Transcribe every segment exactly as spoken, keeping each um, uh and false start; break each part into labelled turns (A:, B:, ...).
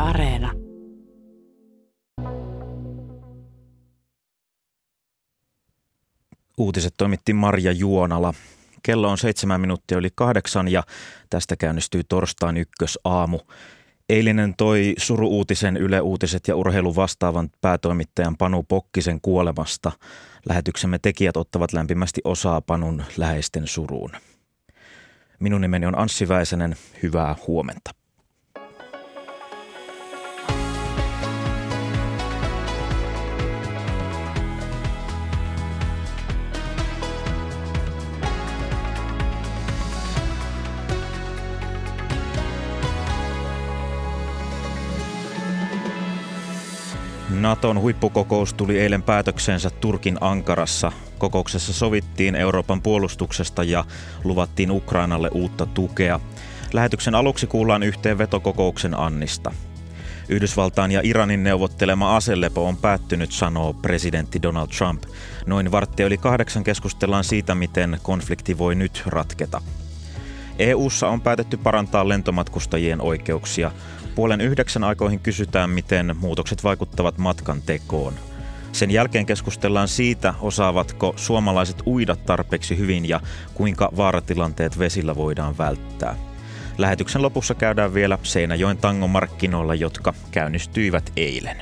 A: Areena.
B: Uutiset toimitti Marja Juonala. Kello on seitsemän minuuttia yli kahdeksan ja tästä käynnistyy torstain ykkösaamu. Eilinen toi suru-uutisen Yle Uutiset ja urheilun vastaavan päätoimittajan Panu Pokkisen kuolemasta. Lähetyksemme tekijät ottavat lämpimästi osaa Panun läheisten suruun. Minun nimeni on Anssi Väisänen. Hyvää huomenta. Naton huippukokous tuli eilen päätökseensä Turkin Ankarassa. Kokouksessa sovittiin Euroopan puolustuksesta ja luvattiin Ukrainalle uutta tukea. Lähetyksen aluksi kuullaan yhteenveto kokouksen Annista. Yhdysvaltain ja Iranin neuvottelema aselepo on päättynyt, sanoo presidentti Donald Trump. Noin varttia yli kahdeksan keskustellaan siitä, miten konflikti voi nyt ratketa. E U:ssa on päätetty parantaa lentomatkustajien oikeuksia. Puolen yhdeksän aikoihin kysytään, miten muutokset vaikuttavat matkan tekoon. Sen jälkeen keskustellaan siitä, osaavatko suomalaiset uida tarpeeksi hyvin ja kuinka vaaratilanteet vesillä voidaan välttää. Lähetyksen lopussa käydään vielä Seinäjoen tangomarkkinoilla, jotka käynnistyivät eilen.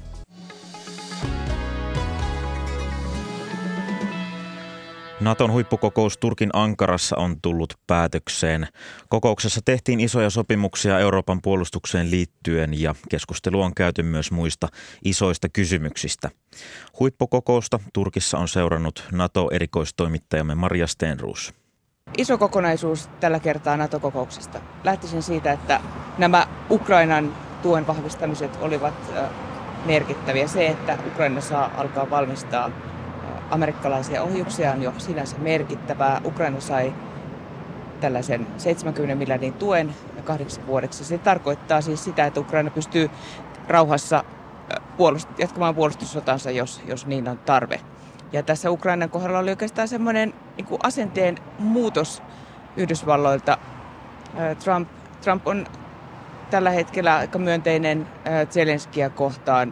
B: Naton huippukokous Turkin Ankarassa on tullut päätökseen. Kokouksessa tehtiin isoja sopimuksia Euroopan puolustukseen liittyen ja keskustelu on käyty myös muista isoista kysymyksistä. Huippukokousta Turkissa on seurannut NATO-erikoistoimittajamme Maria Stenroos.
C: Iso kokonaisuus tällä kertaa NATO-kokouksesta. Lähtisin siitä, että nämä Ukrainan tuen vahvistamiset olivat merkittäviä. Se, että Ukraina saa alkaa valmistaa amerikkalaisia ohjuksia, on jo sinänsä merkittävää. Ukraina sai tällaisen seitsemänkymmenen miljardin tuen kahdeksi vuodeksi. Se tarkoittaa siis sitä, että Ukraina pystyy rauhassa puolust- jatkamaan puolustussotansa, jos, jos niin on tarve. Ja tässä Ukrainan kohdalla oli oikeastaan semmoinen niin kuin asenteen muutos Yhdysvalloilta. Trump, Trump on tällä hetkellä aika myönteinen Zelenskiä kohtaan.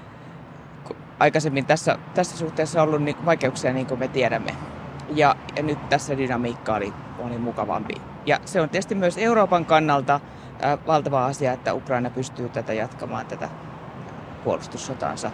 C: Aikaisemmin tässä, tässä suhteessa on ollut niin vaikeuksia, niin kuin me tiedämme. Ja, ja nyt tässä dynamiikka oli, oli mukavampi. Ja se on tietysti myös Euroopan kannalta ää, valtava asia, että Ukraina pystyy tätä jatkamaan, tätä puolustussotaansa.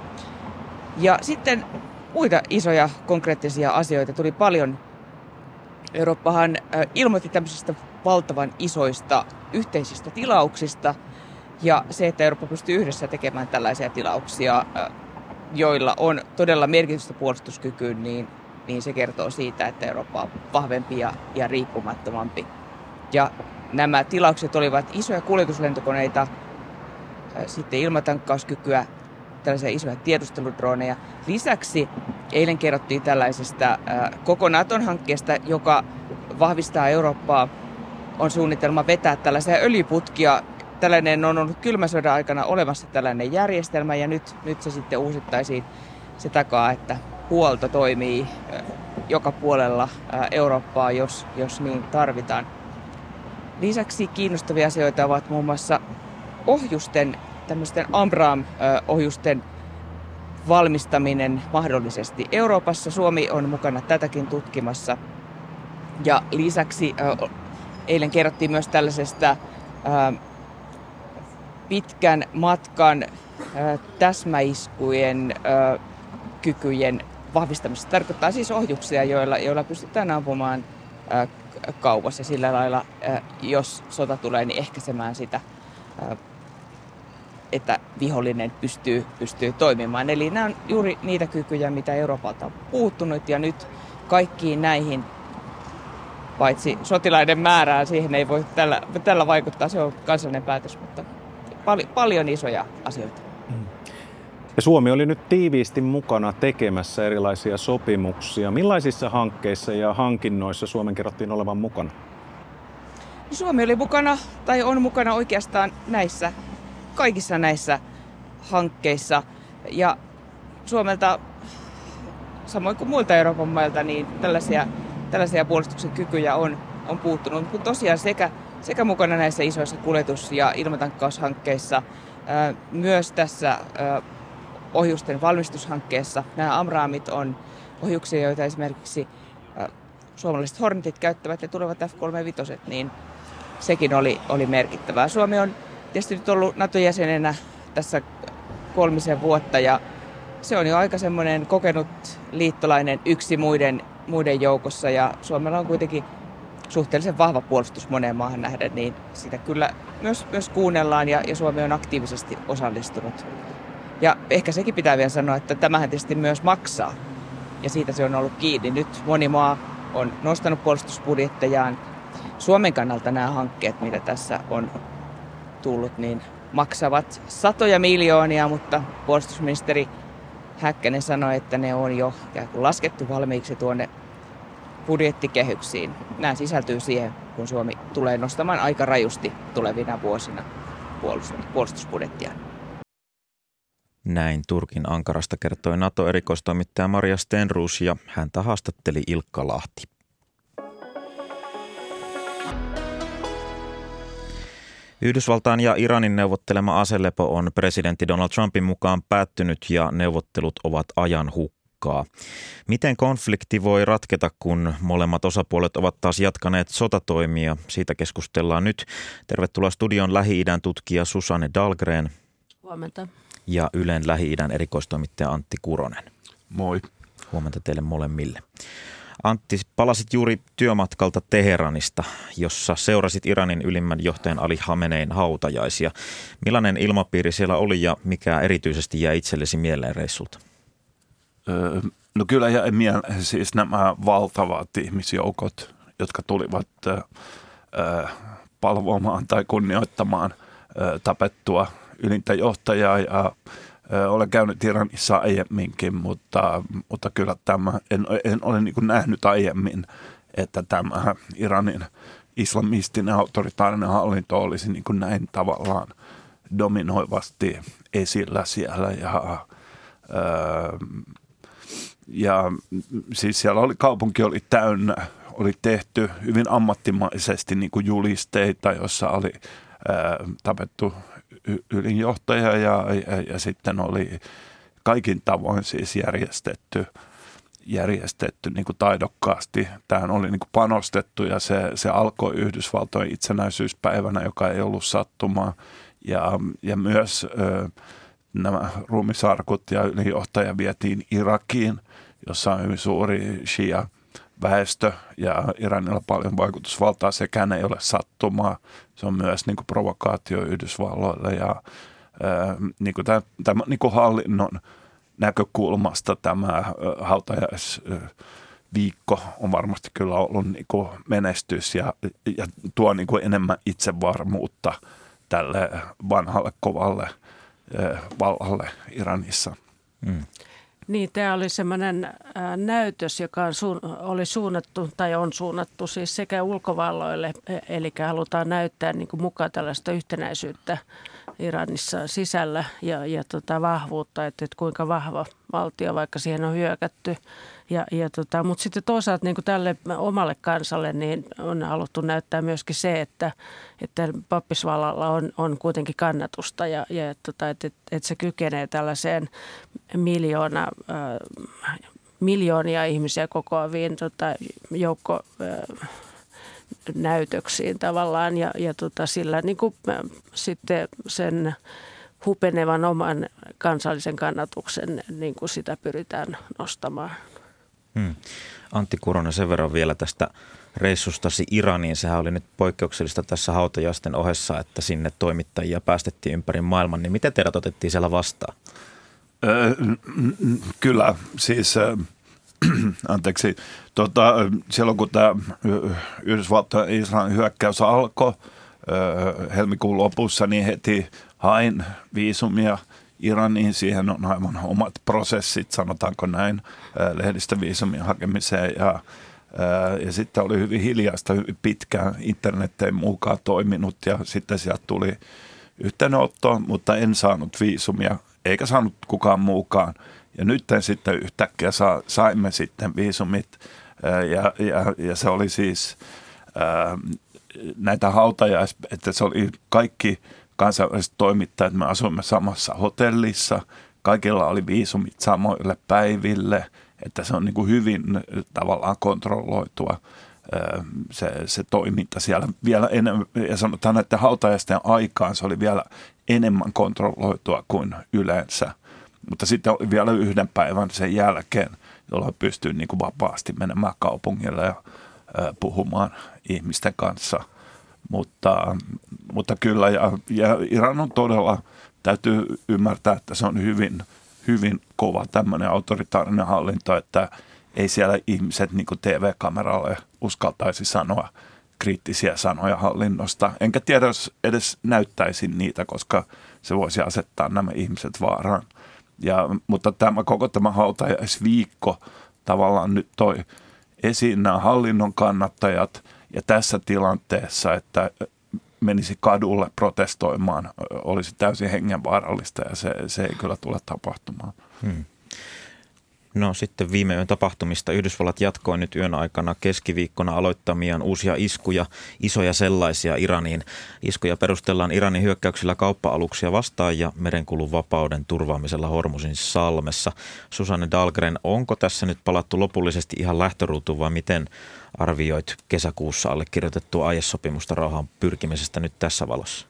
C: Ja sitten muita isoja konkreettisia asioita tuli paljon. Eurooppahan ää, ilmoitti tämmöisistä valtavan isoista yhteisistä tilauksista. Ja se, että Eurooppa pystyy yhdessä tekemään tällaisia tilauksia, ää, joilla on todella merkitystä puolustuskykyyn, niin, niin se kertoo siitä, että Eurooppa on vahvempi ja, ja riippumattomampi. Ja nämä tilaukset olivat isoja kuljetuslentokoneita, sitten ilmatankkauskykyä, tällaisia isoja tiedusteludroneja. Lisäksi eilen kerrottiin tällaisesta ää, koko Naton hankkeesta, joka vahvistaa Eurooppaa. On suunnitelma vetää tällaisia öljyputkia. Tällainen on ollut kylmän sodan aikana olemassa tällainen järjestelmä ja nyt, nyt se sitten uusittaisiin. Se takaa, että huolto toimii joka puolella Eurooppaa, jos, jos niin tarvitaan. Lisäksi kiinnostavia asioita ovat muun muassa ohjusten, tämmöisten Abrams-ohjusten valmistaminen mahdollisesti Euroopassa. Suomi on mukana tätäkin tutkimassa. Ja lisäksi eilen kerrottiin myös tällaisesta pitkän matkan ä, täsmäiskujen ä, kykyjen vahvistamista. Tarkoittaa siis ohjuksia, joilla, joilla pystytään ampumaan ä, kauas ja sillä lailla, ä, jos sota tulee, niin ehkäisemään sitä, ä, että vihollinen pystyy, pystyy toimimaan. Eli nämä on juuri niitä kykyjä, mitä Euroopalta on puuttunut ja nyt kaikkiin näihin, paitsi sotilaiden määrään, siihen ei voi tällä, tällä vaikuttaa, se on kansallinen päätös, mutta Pal- paljon isoja asioita.
D: Ja Suomi oli nyt tiiviisti mukana tekemässä erilaisia sopimuksia. Millaisissa hankkeissa ja hankinnoissa Suomen kerrottiin olevan mukana?
C: Suomi oli mukana, tai on mukana oikeastaan näissä, kaikissa näissä hankkeissa. Ja Suomelta, samoin kuin muilta Euroopan mailta, niin tällaisia, tällaisia puolustuksen kykyjä on, on puuttunut. Mutta tosiaan sekä sekä mukana näissä isoissa kuljetus- ja ilmatankkaushankkeissa, myös tässä ohjusten valmistushankkeessa. Nämä AMRAAMit on ohjuksia, joita esimerkiksi suomalaiset Hornetit käyttävät ja tulevat F kolmekymmentäviisi, niin sekin oli, oli merkittävää. Suomi on tietysti nyt ollut NATO-jäsenenä tässä kolmisen vuotta ja se on jo aika semmoinen kokenut liittolainen yksi muiden, muiden joukossa ja Suomella on kuitenkin suhteellisen vahva puolustus moneen maahan nähden, niin sitä kyllä myös, myös kuunnellaan ja, ja Suomi on aktiivisesti osallistunut. Ja ehkä sekin pitää vielä sanoa, että tämähän tietysti myös maksaa ja siitä se on ollut kiinni. Nyt moni maa on nostanut puolustusbudjettejaan. Suomen kannalta nämä hankkeet, mitä tässä on tullut, niin maksavat satoja miljoonia, mutta puolustusministeri Häkkänen sanoi, että ne on jo laskettu valmiiksi tuonne budjettikehyksiin. Nämä sisältyy siihen, kun Suomi tulee nostamaan aika rajusti tulevina vuosina puolustusbudjettia.
B: Näin Turkin Ankarasta kertoi NATO-erikoistoimittaja Maria Stenroos ja häntä haastatteli Ilkka Lahti. Yhdysvaltain ja Iranin neuvottelema aselepo on presidentti Donald Trumpin mukaan päättynyt ja neuvottelut ovat ajan hukkaa. Miten konflikti voi ratketa, kun molemmat osapuolet ovat taas jatkaneet sotatoimia? Siitä keskustellaan nyt. Tervetuloa studion Lähi-idän tutkija Susanne Dahlgren.
A: Huomenta.
B: Ja Ylen Lähi-idän erikoistoimittaja Antti Kuronen.
E: Moi.
B: Huomenta teille molemmille. Antti, palasit juuri työmatkalta Teheranista, jossa seurasit Iranin ylimmän johtajan Ali Khamenein hautajaisia. Millainen ilmapiiri siellä oli ja mikä erityisesti jäi itsellesi mieleen reissulta?
E: Öö, no kyllä jäi mieleen siis nämä valtavat ihmisjoukot, jotka tulivat öö, palvomaan tai kunnioittamaan öö, tapettua ylintä johtajaa ja olen käynyt Iranissa aiemminkin, mutta, mutta kyllä tämä, en, en ole niin kuin nähnyt aiemmin, että tämä Iranin islamistinen autoritaarinen hallinto olisi niin kuin näin tavallaan dominoivasti esillä siellä. Ja, ja siis siellä oli, kaupunki oli täynnä, oli tehty hyvin ammattimaisesti niin kuin julisteita, jossa oli ää, tapettu ylinjohtaja ja, ja, ja sitten oli kaikin tavoin siis järjestetty, järjestetty niin kuin taidokkaasti. Tähän oli niin kuin panostettu ja se, se alkoi Yhdysvaltojen itsenäisyyspäivänä, joka ei ollut sattumaa. Ja, ja myös ö, nämä ruumisarkut ja ylinjohtaja vietiin Irakiin, jossa on hyvin suuri shia väestö ja Iranilla paljon vaikutusvaltaa, sekään ei ole sattumaa. Se on myös niin kuin provokaatio Yhdysvalloille ja ää, niin kuin tämän, tämän niin kuin hallinnon näkökulmasta tämä hautajaisviikko on varmasti kyllä ollut niin kuin menestys ja, ja tuo niin kuin enemmän itsevarmuutta tälle vanhalle kovalle ää, vallalle Iranissa.
B: Mm.
A: Niin, tämä oli semmoinen näytös, joka on suun, oli suunnattu tai on suunnattu siis sekä ulkovalloille, eli halutaan näyttää niin kuin mukaan tällaista yhtenäisyyttä Iranissa sisällä ja, ja tota vahvuutta, että, että kuinka vahva valtio, vaikka siihen on hyökätty. Ja, ja tota, mutta sitten toisaalta niin kuin tälle omalle kansalle niin on haluttu näyttää myöskin se, että, että pappisvallalla on, on kuitenkin kannatusta ja, ja tota, että, että se kykenee tällaiseen miljoona, äh, miljoonia ihmisiä kokoaviin tota, joukko äh, näytöksiin tavallaan ja, ja tota, sillä niin kuin, äh, sitten sen hupenevan oman kansallisen kannatuksen niin kuin sitä pyritään nostamaan.
B: Hmm. Antti Kuronen, sen verran vielä tästä reissustasi Iraniin. Sehän oli nyt poikkeuksellista tässä hautajaisten ohessa, että sinne toimittajia päästettiin ympäri maailman. Niin miten teidät otettiin siellä vastaan?
E: Öö, kyllä, siis äh, anteeksi, tota, silloin kun tämä Yhdysvaltain ja Israelin hyökkäys alkoi äh, helmikuun lopussa, niin heti hain viisumia Iraniin. Siihen on aivan omat prosessit, sanotaanko näin, lehdistöviisumin hakemiseen ja, ja sitten oli hyvin hiljaista, hyvin pitkään internet ei mukaan toiminut ja sitten sieltä tuli yhteydenotto, mutta en saanut viisumia eikä saanut kukaan muukaan. Ja nyt sitten yhtäkkiä sa, saimme sitten viisumit ja, ja, ja se oli siis näitä hautajais, että se oli kaikki kansainväliset toimittajat, me asuimme samassa hotellissa, kaikilla oli viisumit samoille päiville, että se on niin kuin hyvin tavallaan kontrolloitua se, se toiminta siellä vielä enemmän, ja sanotaan, että hautajaisten aikaan se oli vielä enemmän kontrolloitua kuin yleensä, mutta sitten oli vielä yhden päivän sen jälkeen, jolloin pystyy niin kuin vapaasti menemään kaupungille ja puhumaan ihmisten kanssa. Mutta, mutta kyllä, ja, ja Iran on todella, täytyy ymmärtää, että se on hyvin, hyvin kova tämmöinen autoritaarinen hallinto, että ei siellä ihmiset niin kuin T V-kameralle uskaltaisi sanoa kriittisiä sanoja hallinnosta. Enkä tiedä, jos edes näyttäisin niitä, koska se voisi asettaa nämä ihmiset vaaraan. Ja, mutta tämä, koko tämä hautajaisviikko tavallaan nyt toi esiin nämä hallinnon kannattajat ja tässä tilanteessa, että menisi kadulle protestoimaan, olisi täysin hengenvaarallista ja se, se ei kyllä tule tapahtumaan. Hmm.
B: No sitten viime yön tapahtumista Yhdysvallat jatkoi nyt yön aikana keskiviikkona aloittamiaan uusia iskuja, isoja sellaisia Iraniin. Iskuja perustellaan Iranin hyökkäyksillä kauppa-aluksia vastaan ja merenkulun vapauden turvaamisella Hormuzin salmessa. Susanne Dahlgren, onko tässä nyt palattu lopullisesti ihan lähtöruutuun vai miten arvioit kesäkuussa allekirjoitettua aiesopimusta rauhaan pyrkimisestä nyt tässä valossa?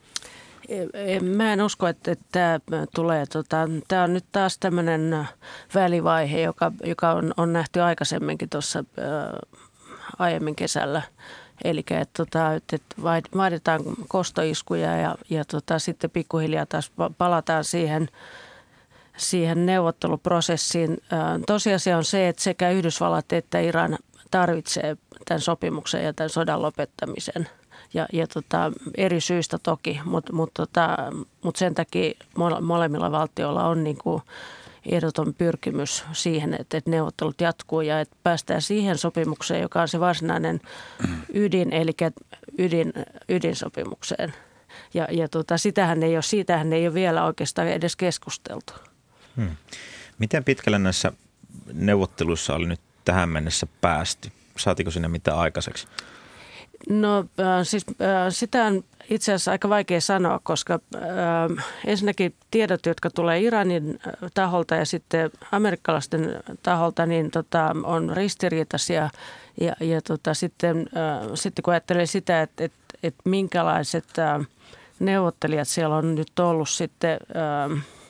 A: Mä en usko, että tämä tulee, tota, tämä on nyt taas tämmöinen välivaihe, joka, joka on, on nähty aikaisemminkin tuossa ää, aiemmin kesällä. Eli että, tota, että vaaditaan kostoiskuja ja, ja tota, sitten pikkuhiljaa taas palataan siihen, siihen neuvotteluprosessiin. Ää, tosiasia on se, että sekä Yhdysvallat että Iran tarvitsee tämän sopimuksen ja tämän sodan lopettamisen. Ja, ja tota, eri syistä toki, mutta mut tota, mut sen takia molemmilla valtioilla on niinku ehdoton pyrkimys siihen, että, että neuvottelut jatkuu ja että päästään siihen sopimukseen, joka on se varsinainen ydin, eli ydin, ydinsopimukseen. Ja, ja tota, sitähän ei ole, siitähän ei ole vielä oikeastaan edes keskusteltu.
B: Hmm. Miten pitkälle näissä neuvotteluissa oli nyt tähän mennessä päästy? Saatiko sinne mitään aikaiseksi?
A: No äh, siis äh, sitä on itse asiassa aika vaikea sanoa, koska äh, ensinnäkin tiedot, jotka tulee Iranin taholta ja sitten amerikkalaisten taholta, niin tota, on ristiriitaisia. Ja, ja tota, sitten, äh, sitten kun ajattelee sitä, että, että, että minkälaiset äh, neuvottelijat siellä on nyt ollut sitten äh,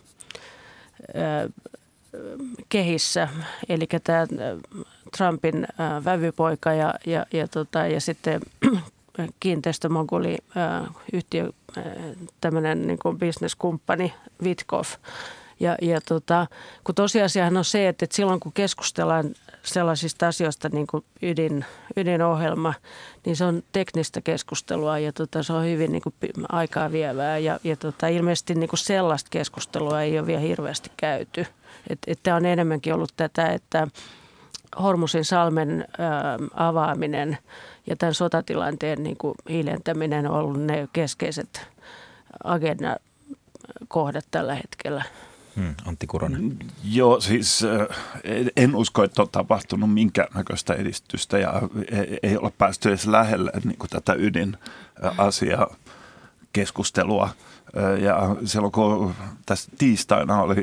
A: äh, kehissä, eli tämä Trumpin äh, vävypoika ja, ja, ja, tota, ja sitten kiinteistömoguli äh, yhtiö, äh, tämmöinen niin kuin bisneskumppani Witkoff. Ja, ja tota, kun tosiasiahan on se, että, että silloin kun keskustellaan sellaisista asioista niin kuin ydin, ydinohjelma, niin se on teknistä keskustelua ja tota, se on hyvin niin kuin aikaa vievää ja, ja tota, ilmeisesti niin kuin sellaista keskustelua ei ole vielä hirveästi käyty. Tämä on enemmänkin ollut tätä, että Hormuzin salmen ä, avaaminen ja tämän sotatilanteen niin kuin hiljentäminen on ollut ne keskeiset agendan kohdat tällä hetkellä.
B: Hmm, Antti Kuronen.
E: Joo, siis en usko, että on tapahtunut minkäännäköistä edistystä ja ei ole päästy edes lähelle niin kuin tätä ydinasiaa keskustelua. Ja silloin kun tässä tiistaina oli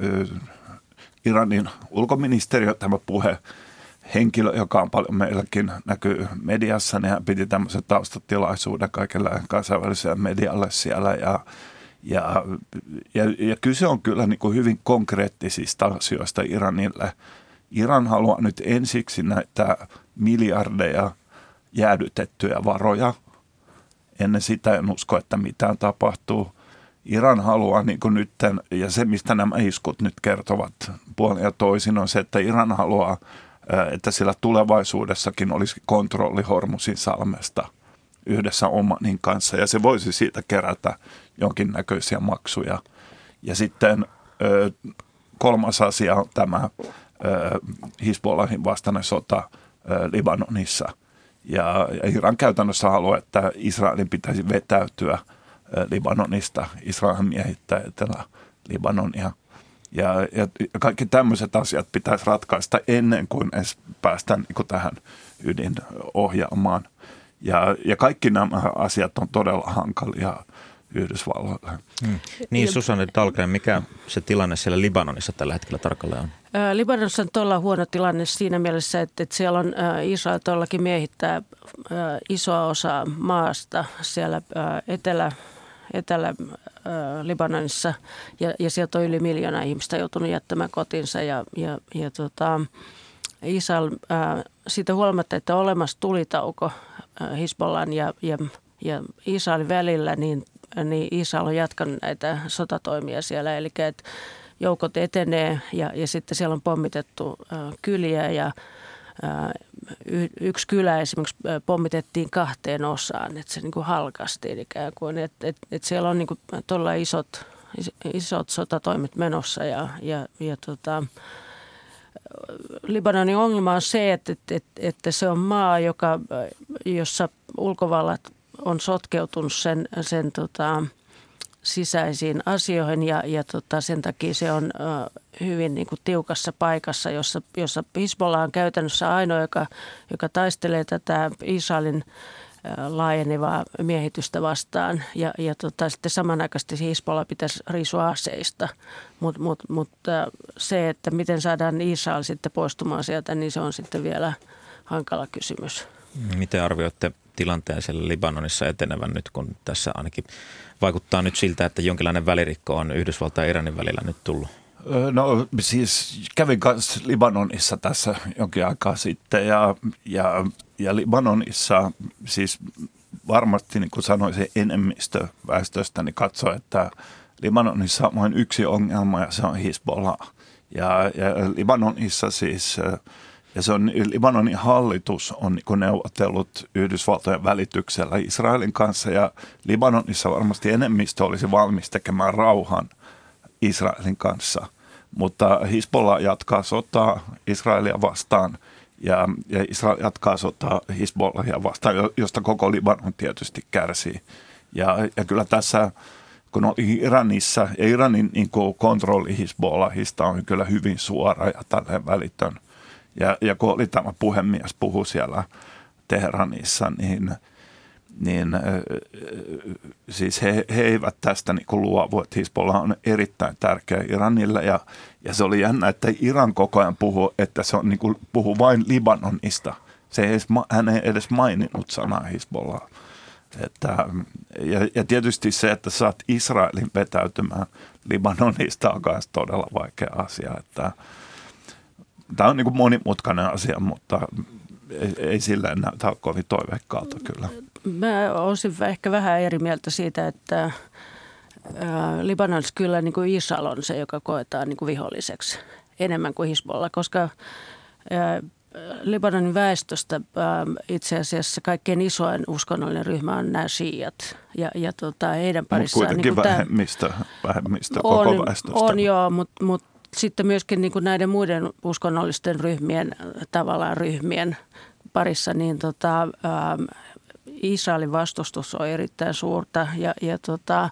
E: Iranin ulkoministeriö, tämä puhe henkilö, joka on paljon meilläkin näkyy mediassa, niin hän piti tämmöisen taustatilaisuuden kaikille kansainväliselle medialle siellä ja Ja, ja, ja kyse on kyllä niin kuin hyvin konkreettisista asioista Iranille. Iran haluaa nyt ensiksi näitä miljardeja jäädytettyjä varoja. Ennen sitä en usko, että mitään tapahtuu. Iran haluaa niin kuin nyt, ja se mistä nämä iskut nyt kertovat puolin ja toisin on se, että Iran haluaa, että sillä tulevaisuudessakin olisi kontrolli Hormuzin salmesta yhdessä Omanin kanssa ja se voisi siitä kerätä jonkinnäköisiä maksuja. Ja sitten ö, kolmas asia on tämä ö, Hizbollahin vastainen sota ö, Libanonissa. Ja, ja Iran käytännössä haluaa, että Israelin pitäisi vetäytyä ö, Libanonista. Israel miehittää Etelä-Libanonia. Ja, ja kaikki tämmöiset asiat pitäisi ratkaista ennen kuin edes päästään niin kuin tähän ydinohjelmaan. Ja, ja kaikki nämä asiat on todella hankalia Yhdysvalloille.
B: Hmm. Niin, Susanne Dahlgren, mikä se tilanne siellä Libanonissa tällä hetkellä tarkalleen on?
A: Libanonissa on todella huono tilanne siinä mielessä, että, että siellä on Israel todellakin miehittää isoa osaa maasta siellä etelä, Etelä-Libanonissa ja, ja sieltä on yli miljoona ihmistä joutunut jättämään kotinsa ja, ja, ja tota, Israel siitä huolimatta, että on olemassa tulitauko Hizbollan ja, ja, ja Israelin välillä, niin, niin Israel on jatkanut näitä sotatoimia siellä, eli että joukot etenee ja, ja sitten siellä on pommitettu äh, kyliä ja äh, y, yksi kylä esimerkiksi pommitettiin kahteen osaan, että se niin kuin halkaistiin ikään kuin, että et, et siellä on niin kuin todella isot, isot sotatoimet menossa ja, ja, ja tota, Libanonin ongelma on se, että, että, että se on maa, joka, jossa ulkovallat on sotkeutunut sen, sen tota, sisäisiin asioihin ja, ja tota, sen takia se on uh, hyvin niin kuin tiukassa paikassa, jossa, jossa Hizbollah on käytännössä ainoa, joka, joka taistelee tätä Israelin uh, laajenevaa miehitystä vastaan. Ja, ja tota, sitten samanaikaisesti Hizbollah pitäisi riisua aseista, mutta mut, mut, uh, se, että miten saadaan Israel sitten poistumaan sieltä, niin se on sitten vielä hankala kysymys.
B: Miten arvioitte tilanteen siellä Libanonissa etenevän nyt, kun tässä ainakin vaikuttaa nyt siltä, että jonkinlainen välirikko on Yhdysvaltain ja Iranin välillä nyt tullut?
E: No siis kävin kanssa Libanonissa tässä jonkin aikaa sitten ja, ja, ja Libanonissa siis varmasti niin kuin sanoisin enemmistö väestöstä niin katsoo, että Libanonissa on vain yksi ongelma ja se on Hizbollah. Ja, ja Libanonissa siis... Ja se on, Libanonin hallitus on niin kuin neuvotellut Yhdysvaltojen välityksellä Israelin kanssa ja Libanonissa varmasti enemmistö olisi valmis tekemään rauhan Israelin kanssa. Mutta Hizbollah jatkaa sotaa Israelia vastaan ja, ja Israel jatkaa sotaa Hizbollahia vastaan, josta koko Libanon tietysti kärsii. Ja, ja kyllä tässä, kun oli Iranissa ja Iranin niin kuin kontrolli Hizbollahista on kyllä hyvin suora ja tälleen välitön. Ja, ja kun oli tämä puhemies puhui siellä Teheranissa, niin, niin äh, siis he, he eivät tästä niin kuin luovu, että Hizbollah on erittäin tärkeä Iranille. Ja, ja se oli jännä, että Iran koko ajan puhuu, että se on niin kuin, puhuu vain Libanonista. Se ei edes, hän ei edes maininnut sanaa Hizbollah. Että, ja, ja tietysti se, että saat Israelin vetäytymään Libanonista on myös todella vaikea asia, että tämä on niin kuin monimutkainen asia, mutta ei, ei silleen näytä kovin toiveikkaalta kyllä.
A: Mä olisin ehkä vähän eri mieltä siitä, että ää, Libanonissa kyllä niin kuin Israel on se, joka koetaan niin kuin viholliseksi enemmän kuin Hizbollah, koska ää, Libanonin väestöstä ää, itse asiassa kaikkein isoin uskonnollinen ryhmä on nämä shiiat. Ja, ja tota, heidän parissaan...
E: Mutta kuitenkin
A: niin
E: vähemmistö, vähemmistö
A: on,
E: koko väestöstä.
A: On joo, mutta mut sitten myöskin niin kuin näiden muiden uskonnollisten ryhmien, tavallaan ryhmien parissa, niin tota, ää, Israelin vastustus on erittäin suurta. Ja, ja tota,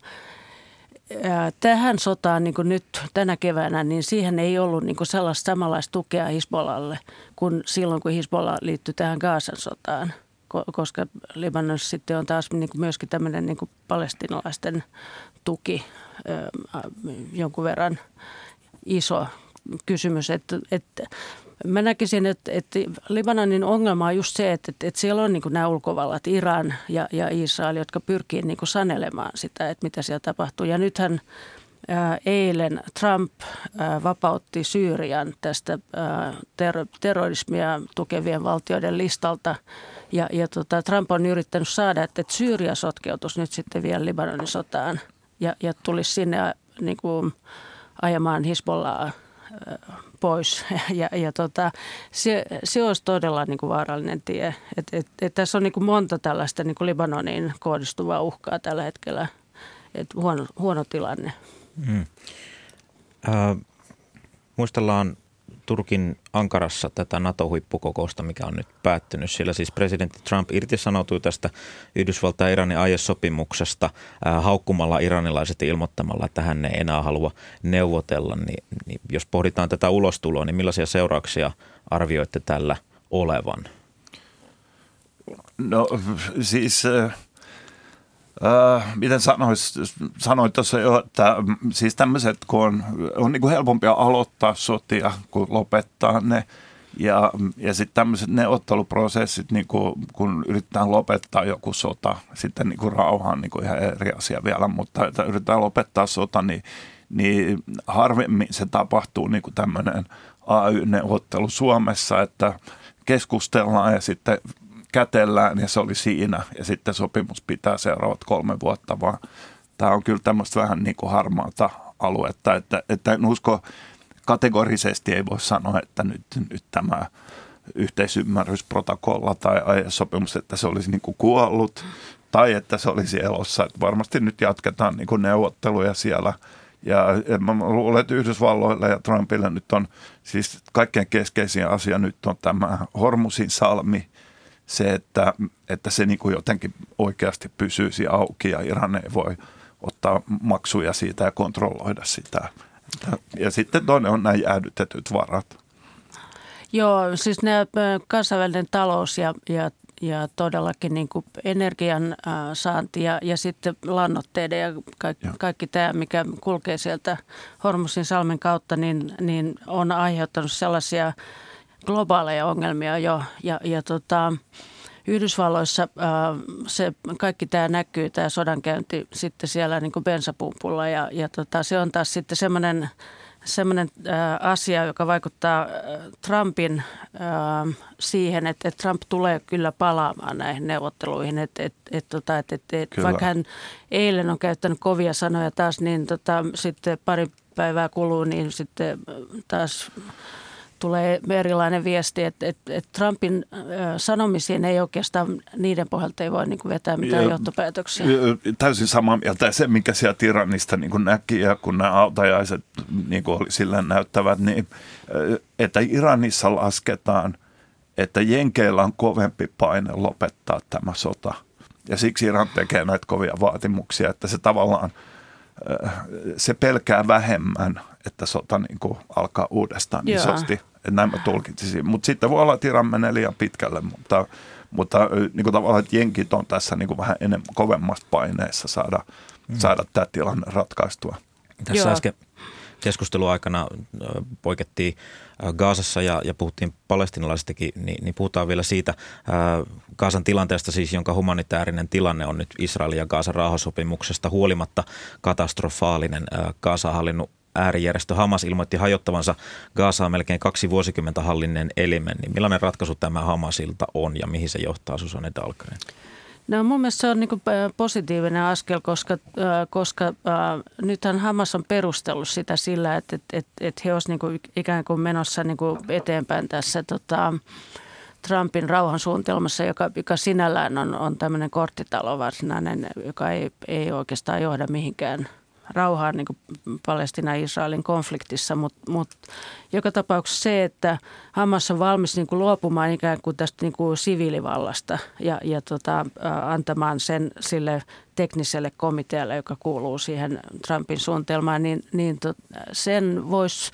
A: ää, tähän sotaan niin kuin nyt tänä keväänä, niin siihen ei ollut niin kuin sellaista samanlaista tukea Hizbollalle kuin silloin, kun Hizbollah liittyi tähän Gazan sotaan. Koska Libanonissa sitten on taas niin kuin myöskin tämmöinen niin kuin palestiinalaisten tuki ää, jonkun verran iso kysymys, että, että mä näkisin, että, että Libanonin ongelma on just se, että, että siellä on niin kuin nämä ulkovallat, Iran ja, ja Israel, jotka pyrkii niin kuin sanelemaan sitä, että mitä siellä tapahtuu. Ja nythän ää, eilen Trump ää, vapautti Syyrian tästä ää, ter- terrorismia tukevien valtioiden listalta. Ja, ja tota, Trump on yrittänyt saada, että, että Syyria sotkeutuisi nyt sitten vielä Libanonin sotaan ja, ja tulisi sinne niin kuin ajamaan Hizbollaa pois. Ja, ja tota, se, se olisi todella niin kuin vaarallinen tie. Et, et, et tässä on niin kuin monta tällaista niin kuin Libanoniin kohdistuvaa uhkaa tällä hetkellä. Et huono, huono tilanne.
B: Mm. Äh, muistellaan Turkin Ankarassa tätä NATO-huippukokousta, mikä on nyt päättynyt. Siellä siis presidentti Trump irtisanoutui tästä Yhdysvaltain ja Iranin aiesopimuksesta äh, haukkumalla iranilaiset ilmoittamalla, että hän ei enää halua neuvotella. Niin, niin jos pohditaan tätä ulostuloa, niin millaisia seurauksia arvioitte tällä olevan?
E: No siis, äh, äh, miten sanois, sanoit tuossa jo, että siis tämmöiset, kun on, on niin kuin helpompia aloittaa sotia kuin lopettaa ne. Ja, ja sitten tämmöiset neuvotteluprosessit, niin kuin, kun yritetään lopettaa joku sota, sitten niin kuin rauha on niin kuin ihan eri asia vielä, mutta että yritetään lopettaa sota, niin, niin harvemmin se tapahtuu niin kuin tämmöinen A Y-neuvottelu Suomessa, että keskustellaan ja sitten kätellään ja se oli siinä ja sitten sopimus pitää seuraavat kolme vuotta, vaan tämä on kyllä tämmöistä vähän niin kuin harmaata aluetta, että, että en usko, kategorisesti ei voi sanoa, että nyt, nyt tämä yhteisymmärrysprotokolla tai aiesopimus, että se olisi niin kuin kuollut tai että se olisi elossa. Että varmasti nyt jatketaan niin kuin neuvotteluja siellä. Ja mä luulen, että Yhdysvalloilla ja Trumpilla nyt on siis kaikkein keskeisin asia nyt on tämä Hormuzin salmi. Se, että, että se niin kuin jotenkin oikeasti pysyisi auki ja Iran ei voi ottaa maksuja siitä ja kontrolloida sitä. Ja sitten toinen on nämä jäädytetyt varat.
A: Joo, siis nämä kansainvälinen talous ja, ja, ja todellakin niin kuin energian äh, saanti ja, ja sitten lannoitteiden ja kaikki, kaikki tämä, mikä kulkee sieltä Hormuzin salmen kautta, niin, niin on aiheuttanut sellaisia globaaleja ongelmia jo. Ja, ja tota, Yhdysvalloissa äh, se, kaikki tämä näkyy, tämä sodankäynti sitten siellä niin kuin bensapumpulla ja, ja tota, se on taas sitten semmoinen, semmoinen äh, asia, joka vaikuttaa äh, Trumpin äh, siihen, että, että Trump tulee kyllä palaamaan näihin neuvotteluihin, että, että, että, että, että, että vaikka hän eilen on käyttänyt kovia sanoja taas, niin tota, sitten pari päivää kuluu, niin sitten taas tulee erilainen viesti, että, että, että Trumpin sanomisiin ei oikeastaan, niiden pohjalta ei voi niin kuin vetää mitään ja, johtopäätöksiä.
E: Täysin samaa mieltä. Ja se, minkä sieltä Iranista niin kuin näki ja kun nämä autajaiset niin kuin oli silleen näyttävät, niin että Iranissa lasketaan, että jenkeillä on kovempi paine lopettaa tämä sota. Ja siksi Iran tekee näitä kovia vaatimuksia, että se tavallaan se pelkää vähemmän, että sota niin kuin alkaa uudestaan isosti. Että näin mä tulkitsisin. Mutta sitten voi olla, että Iran menee liian pitkälle, mutta, mutta niin kuin tavallaan, että jenkit on tässä niin kuin vähän enemmän kovemmasta paineessa saada, mm. saada tämä tilanne ratkaistua.
B: Tässä Joo. äsken keskustelun aikana poikettiin Gazassa ja, ja puhuttiin palestiinalaisistakin, niin, niin puhutaan vielä siitä ää, Gazan tilanteesta siis, jonka humanitaarinen tilanne on nyt Israelin ja Gazan rauhansopimuksesta huolimatta katastrofaalinen. Ää, Gazaa hallinnut äärijärjestö Hamas ilmoitti hajottavansa Gazaa melkein kaksi vuosikymmentä hallinneen elimen. Niin millainen ratkaisu tämä Hamasilta on ja mihin se johtaa, Susanne Dahlgren?
A: No mun mielestä se on niin kuin positiivinen askel, koska, koska äh, nythän Hamas on perustellut sitä sillä, että, että, että, että he olisivat niin kuin ikään kuin menossa niin kuin eteenpäin tässä tota, Trumpin rauhansuunnitelmassa, joka, joka sinällään on, on tämmöinen korttitalo varsinainen, joka ei, ei oikeastaan johda mihinkään rauhaan niin kuin Palestiinan ja Israelin konfliktissa, mutta mut joka tapauksessa se, että Hamas on valmis niin kuin luopumaan ikään kuin tästä niin kuin siviilivallasta ja, ja tota, antamaan sen sille tekniselle komitealle, joka kuuluu siihen Trumpin suunnitelmaan, niin, niin tot, sen voisi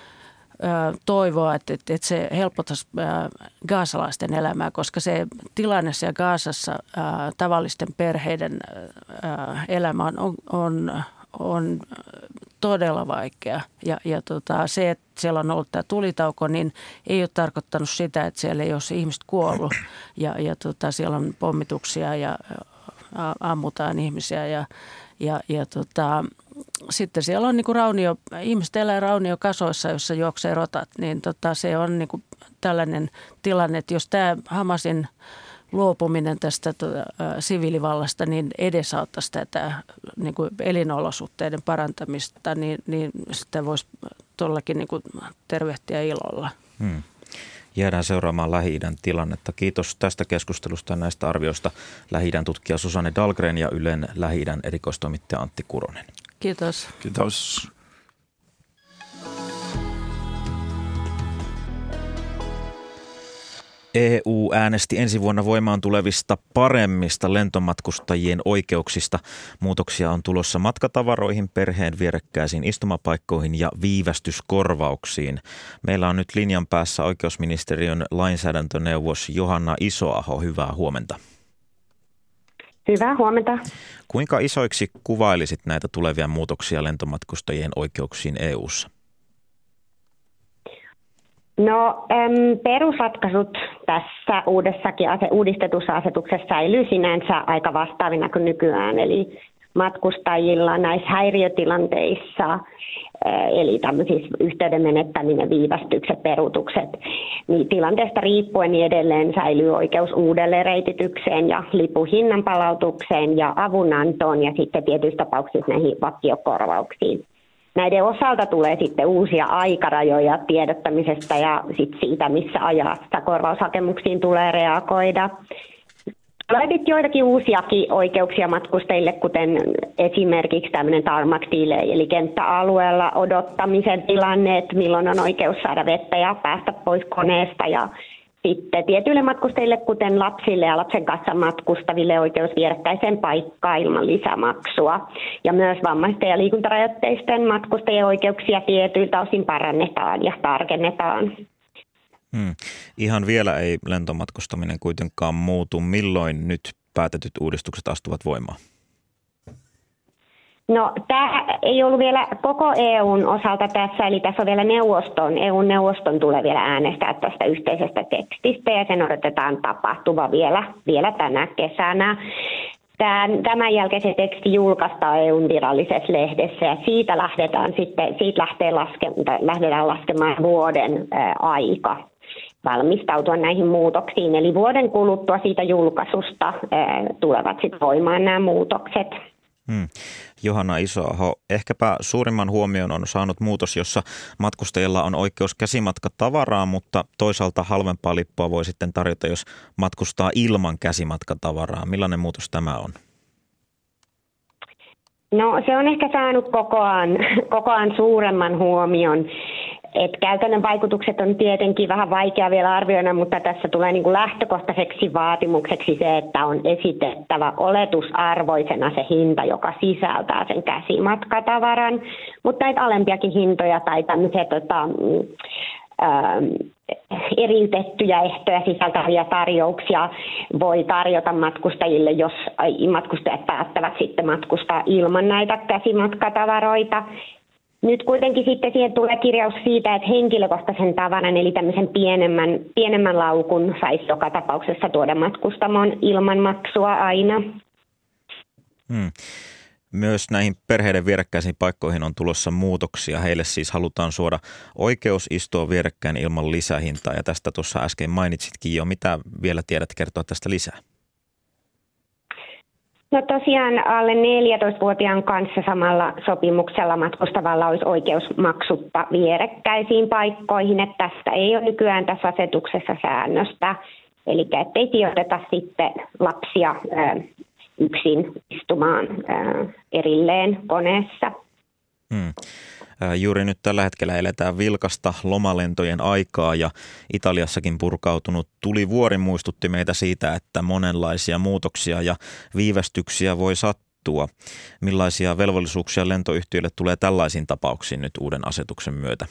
A: toivoa, että, että, että se helpottaisi gaasalaisten elämää, koska se tilanne siellä Gaasassa ää, tavallisten perheiden ää, elämä on, on, on todella vaikea. Ja, ja tota, se, että siellä on ollut tämä tulitauko, niin ei ole tarkoittanut sitä, että siellä ei ole ihmiset kuollut. Ja, ja tota, siellä on pommituksia ja ammutaan ihmisiä ja, ja, ja tota, sitten siellä on niinku raunio, ihmiset elää rauniokasoissa, jossa juoksee rotat, niin tota, se on niinku tällainen tilanne, että jos tämä Hamasin luopuminen tästä tota, siviilivallasta niin edesauttaisi tätä niinku elinolosuhteiden parantamista, niin, niin sitä voisi todellakin niinku tervehtiä ilolla.
B: Hmm. Jäädään seuraamaan Lähi-idän tilannetta. Kiitos tästä keskustelusta ja näistä arvioista Lähi-idän tutkija Susanne Dahlgren ja Ylen Lähi-idän erikoistoimittaja Antti Kuronen.
A: Kiitos.
E: Kiitos.
B: E U äänesti ensi vuonna voimaan tulevista paremmista lentomatkustajien oikeuksista. Muutoksia on tulossa matkatavaroihin, perheen vierekkäisiin istumapaikkoihin ja viivästyskorvauksiin. Meillä on nyt linjan päässä oikeusministeriön lainsäädäntöneuvos Johanna Isoaho. Hyvää huomenta.
F: Hyvää huomenta.
B: Kuinka isoiksi kuvailisit näitä tulevia muutoksia lentomatkustajien oikeuksiin E U:ssa?
F: No perusratkaisut tässä uudessakin ase, uudistetussa asetuksessa säilyy sinänsä aika vastaavina kuin nykyään, eli matkustajilla näissä häiriötilanteissa, eli tämmöisissä yhteyden menettäminen, viivästykset, peruutukset, niin tilanteesta riippuen niin edelleen säilyy oikeus uudelleen reititykseen ja lipuhinnan palautukseen ja avunantoon ja sitten tietyissä tapauksissa näihin vakiokorvauksiin. Näiden osalta tulee sitten uusia aikarajoja tiedottamisesta ja sitten siitä, missä ajassa korvaushakemuksiin tulee reagoida. Tulee joitakin uusiakin oikeuksia matkustajille, kuten esimerkiksi tämmöinen tarmac delay, eli kenttäalueella odottamisen tilanne, että milloin on oikeus saada vettä ja päästä pois koneesta. Ja sitten tietyille matkustajille, kuten lapsille ja lapsen kanssa matkustaville, oikeus vierekkäiseen paikkaan ilman lisämaksua. Ja myös vammaisten ja liikuntarajoitteisten matkustajien oikeuksia tietyiltä osin parannetaan ja tarkennetaan.
B: Hmm. Ihan vielä ei lentomatkustaminen kuitenkaan muutu. Milloin nyt päätetyt uudistukset astuvat voimaan?
F: No tämä ei ollut vielä koko E U:n osalta tässä, eli tässä on vielä neuvoston, E U-neuvoston tulee vielä äänestää tästä yhteisestä tekstistä ja sen odotetaan tapahtuva vielä, vielä tänä kesänä. Tämän, tämän jälkeen se teksti julkaistaan E U:n virallisessa lehdessä ja siitä lähdetään sitten, siitä lähtee laske, lähdetään laskemaan vuoden ää, aika valmistautua näihin muutoksiin. Eli vuoden kuluttua siitä julkaisusta ää, tulevat sitten voimaan nämä muutokset.
B: Hmm. Johanna Isoaho, ehkäpä suurimman huomion on saanut muutos, jossa matkustajilla on oikeus käsimatkatavaraan, mutta toisaalta halvempaa lippua voi sitten tarjota, jos matkustaa ilman käsimatkatavaraa. Millainen muutos tämä on?
F: No se on ehkä saanut kokoaan, kokoaan suuremman huomion. Et käytännön vaikutukset on tietenkin vähän vaikea vielä arvioida, mutta tässä tulee niin kuin lähtökohtaiseksi vaatimukseksi se, että on esitettävä oletusarvoisena se hinta, joka sisältää sen käsimatkatavaran. Mutta näitä alempiakin hintoja tai tämmöisiä tota, ää, eriytettyjä ehtoja sisältäviä tarjouksia voi tarjota matkustajille, jos matkustajat päättävät sitten matkustaa ilman näitä käsimatkatavaroita. Nyt kuitenkin sitten siihen tulee kirjaus siitä, että henkilökohtaisen tavaran, eli tämmöisen pienemmän, pienemmän laukun saisi joka tapauksessa tuoda matkustamoon ilman maksua aina.
B: Hmm. Myös näihin perheiden vierekkäisiin paikkoihin on tulossa muutoksia. Heille siis halutaan suoda oikeus istua vierekkäin ilman lisähintaa. Ja tästä tuossa äsken mainitsitkin jo. Mitä vielä tiedät kertoa tästä lisää?
F: No tosiaan alle neljätoistavuotiaan kanssa samalla sopimuksella matkustavalla olisi oikeus maksutta vierekkäisiin paikkoihin, että tästä ei ole nykyään tässä asetuksessa säännöstä. Eli ettei sijoiteta sitten lapsia ää, yksin istumaan ää, erilleen koneessa.
B: Hmm. Juuri nyt tällä hetkellä eletään vilkasta lomalentojen aikaa ja Italiassakin purkautunut tulivuori muistutti meitä siitä, että monenlaisia muutoksia ja viivästyksiä voi sattua. Millaisia velvollisuuksia lentoyhtiöille tulee tällaisiin tapauksiin nyt uuden asetuksen myötä?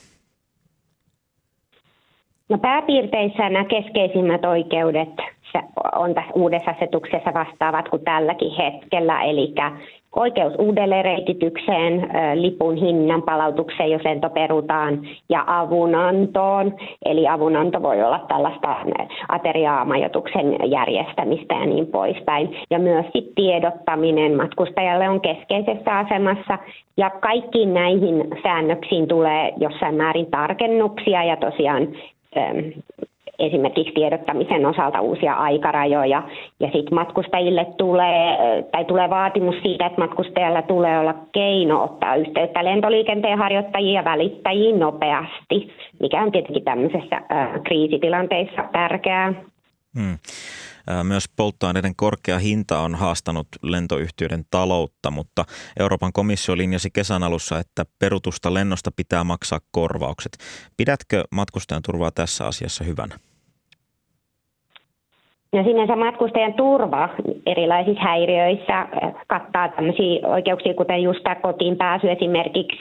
F: No pääpiirteissä nämä keskeisimmät oikeudet on tässä uudessa asetuksessa vastaavat kuin tälläkin hetkellä, eli oikeus uudelleenreititykseen, lipun hinnan palautukseen, jos lento perutaan, ja avunantoon. Eli avunanto voi olla tällaista ateriamajoituksen järjestämistä ja niin poispäin. Ja myös sit tiedottaminen matkustajalle on keskeisessä asemassa. Ja kaikkiin näihin säännöksiin tulee jossain määrin tarkennuksia ja tosiaan esimerkiksi tiedottamisen osalta uusia aikarajoja ja sitten matkustajille tulee, tai tulee vaatimus siitä, että matkustajalla tulee olla keino ottaa yhteyttä lentoliikenteen harjoittajiin ja välittäjiin nopeasti, mikä on tietenkin tämmöisessä äh, kriisitilanteissa tärkeää.
B: Hmm. Myös polttoaineiden korkea hinta on haastanut lentoyhtiöiden taloutta, mutta Euroopan komissio linjasi kesän alussa, että perutusta lennosta pitää maksaa korvaukset. Pidätkö matkustajan turvaa tässä asiassa hyvänä?
F: Ja sinänsä matkustajan turva erilaisissa häiriöissä kattaa tämmöisiä oikeuksia, kuten just tämä kotiin pääsy esimerkiksi,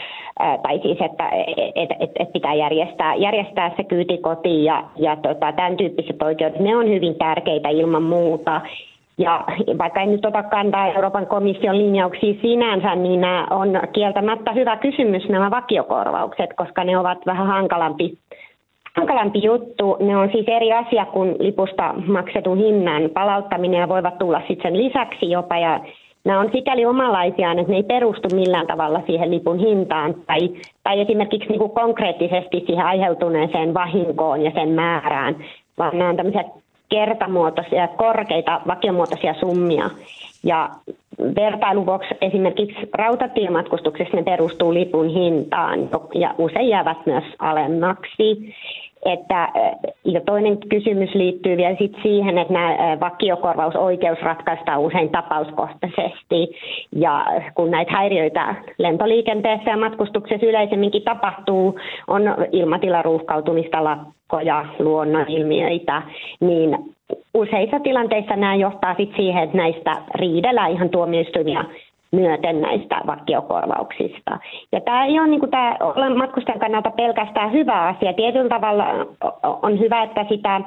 F: tai siis, että et, et, et pitää järjestää, järjestää se kyyti kotiin ja, ja tota, tämän tyyppiset oikeudet, ne on hyvin tärkeitä ilman muuta. Ja vaikka en nyt ota kantaa Euroopan komission linjauksia sinänsä, niin nämä on kieltämättä hyvä kysymys nämä vakiokorvaukset, koska ne ovat vähän hankalampi, hankalampi juttu. Ne on siis eri asia kuin lipusta maksetun hinnan palauttaminen ja voivat tulla sitten sen lisäksi jopa. Ja nämä on sikäli omanlaisiaan, että ne ei perustu millään tavalla siihen lipun hintaan tai, tai esimerkiksi niin kuin konkreettisesti siihen aiheutuneeseen vahinkoon ja sen määrään, vaan nämä on tämmöisiä kertamuotoisia, korkeita vakiomuotoisia summia. Ja vertailun vuoksi esimerkiksi rautatiematkustuksessa ne perustuu lipun hintaan ja usein jäävät myös alemmaksi. Että, ja toinen kysymys liittyy vielä sit siihen, että nämä vakiokorvausoikeus ratkaistaan usein tapauskohtaisesti. Ja kun näitä häiriöitä lentoliikenteessä ja matkustuksessa yleisemminkin tapahtuu, on ilmatilaruuhkautumista, lakkoja, luonnonilmiöitä, niin useissa tilanteissa nämä johtaa sit siihen, että näistä riidellään ihan tuomioistuimia myöten näistä vakiokorvauksista. Ja tämä ei ole niin kuin tämä matkustajan kannalta pelkästään hyvä asia. Tietyllä tavalla on hyvä, että sitä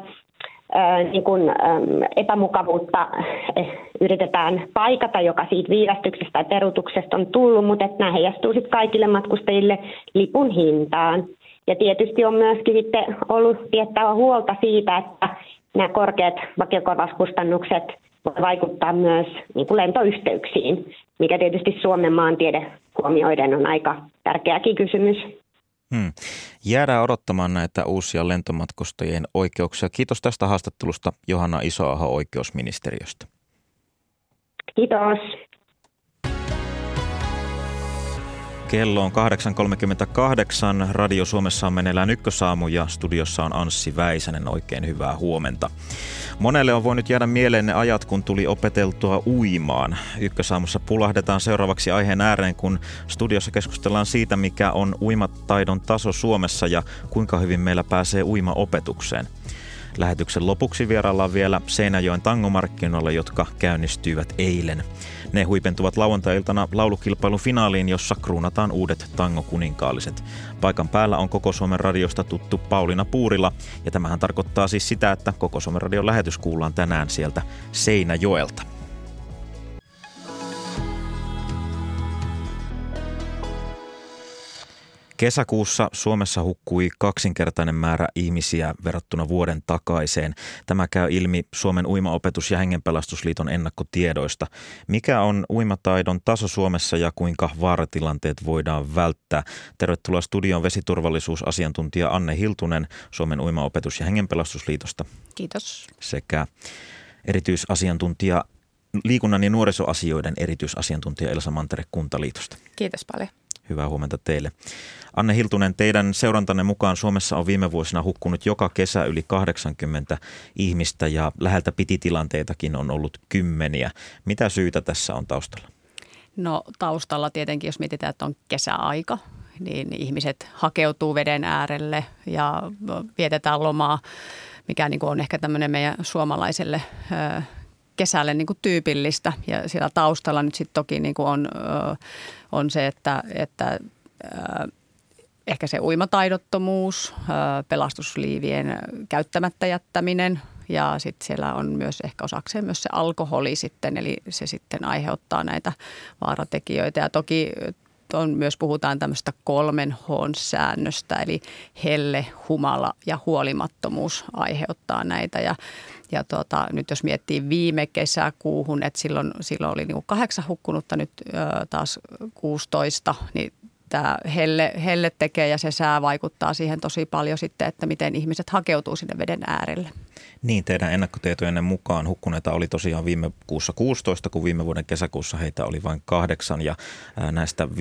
F: ää, niin kuin, ää, epämukavuutta yritetään paikata, joka siitä viivästyksestä tai peruutuksesta on tullut, mutta että nämä heijastuu sitten kaikille matkustajille lipun hintaan. Ja tietysti on myöskin sitten ollut tiettävä huolta siitä, että nämä korkeat vakiokorvauskustannukset voi vaikuttaa myös niin kuin lentoyhteyksiin, mikä tietysti Suomen maantiede huomioiden on aika tärkeäkin kysymys.
B: Hmm. Jäädään odottamaan näitä uusia lentomatkustajien oikeuksia. Kiitos tästä haastattelusta Johanna Isoaho oikeusministeriöstä.
F: Kiitos.
B: Kello on kahdeksan kolmekymmentäkahdeksan. Radio Suomessa on meneillään Ykkösaamu ja studiossa on Anssi Väisänen. Oikein hyvää huomenta. Monelle on voinut jäädä mieleen ne ajat, kun tuli opeteltua uimaan. Ykkösaamussa pulahdetaan seuraavaksi aiheen ääreen, kun studiossa keskustellaan siitä, mikä on uimataidon taso Suomessa ja kuinka hyvin meillä pääsee uimaopetukseen. Lähetyksen lopuksi vieraillaan vielä Seinäjoen tangomarkkinoilla, jotka käynnistyivät eilen. Ne huipentuvat lauantai-iltana laulukilpailun finaaliin, jossa kruunataan uudet tangokuninkaalliset. Paikan päällä on Koko Suomen radiosta tuttu Pauliina Puurila, ja tämähän tarkoittaa siis sitä, että Koko Suomen radion lähetys kuullaan tänään sieltä Seinäjoelta. Kesäkuussa Suomessa hukkui kaksinkertainen määrä ihmisiä verrattuna vuoden takaiseen. Tämä käy ilmi Suomen uimaopetus- ja hengenpelastusliiton ennakkotiedoista. Mikä on uimataidon taso Suomessa ja kuinka vaaratilanteet voidaan välttää? Tervetuloa studion vesiturvallisuusasiantuntija Anne Hiltunen Suomen uimaopetus- ja hengenpelastusliitosta.
G: Kiitos.
B: Sekä erityisasiantuntija, liikunnan ja nuorisoasioiden erityisasiantuntija Elsa Mantere Kuntaliitosta.
G: Kiitos paljon.
B: Hyvää huomenta teille. Anne Hiltunen, teidän seurantanne mukaan Suomessa on viime vuosina hukkunut joka kesä yli kahdeksankymmentä ihmistä ja läheltä piti tilanteitakin on ollut kymmeniä. Mitä syytä tässä on taustalla?
G: No taustalla tietenkin, jos mietitään, että on kesäaika, niin ihmiset hakeutuu veden äärelle ja vietetään lomaa, mikä niin kuin on ehkä tämmöinen meidän suomalaiselle kesälle niin kuin tyypillistä. Ja siellä taustalla nyt sitten toki niin kuin on, on se, että, että ehkä se uimataidottomuus, pelastusliivien käyttämättä jättäminen ja sitten siellä on myös ehkä osakseen myös se alkoholi sitten, eli se sitten aiheuttaa näitä vaaratekijöitä. Ja toki on, myös puhutaan tämmöistä kolmen H:n säännöstä, eli helle, humala ja huolimattomuus aiheuttaa näitä. Ja, ja tuota, nyt jos miettii viime kesäkuuhun, että silloin, silloin oli niin kuin kahdeksan hukkunutta, nyt ö, taas kuusitoista, niin tämä helle, helle tekee ja se sää vaikuttaa siihen tosi paljon sitten, että miten ihmiset hakeutuu sinne veden äärelle.
B: Niin, teidän ennakkotietojen mukaan hukkuneita oli tosiaan viime kuussa kuusitoista, kun viime vuoden kesäkuussa heitä oli vain kahdeksan ja näistä viime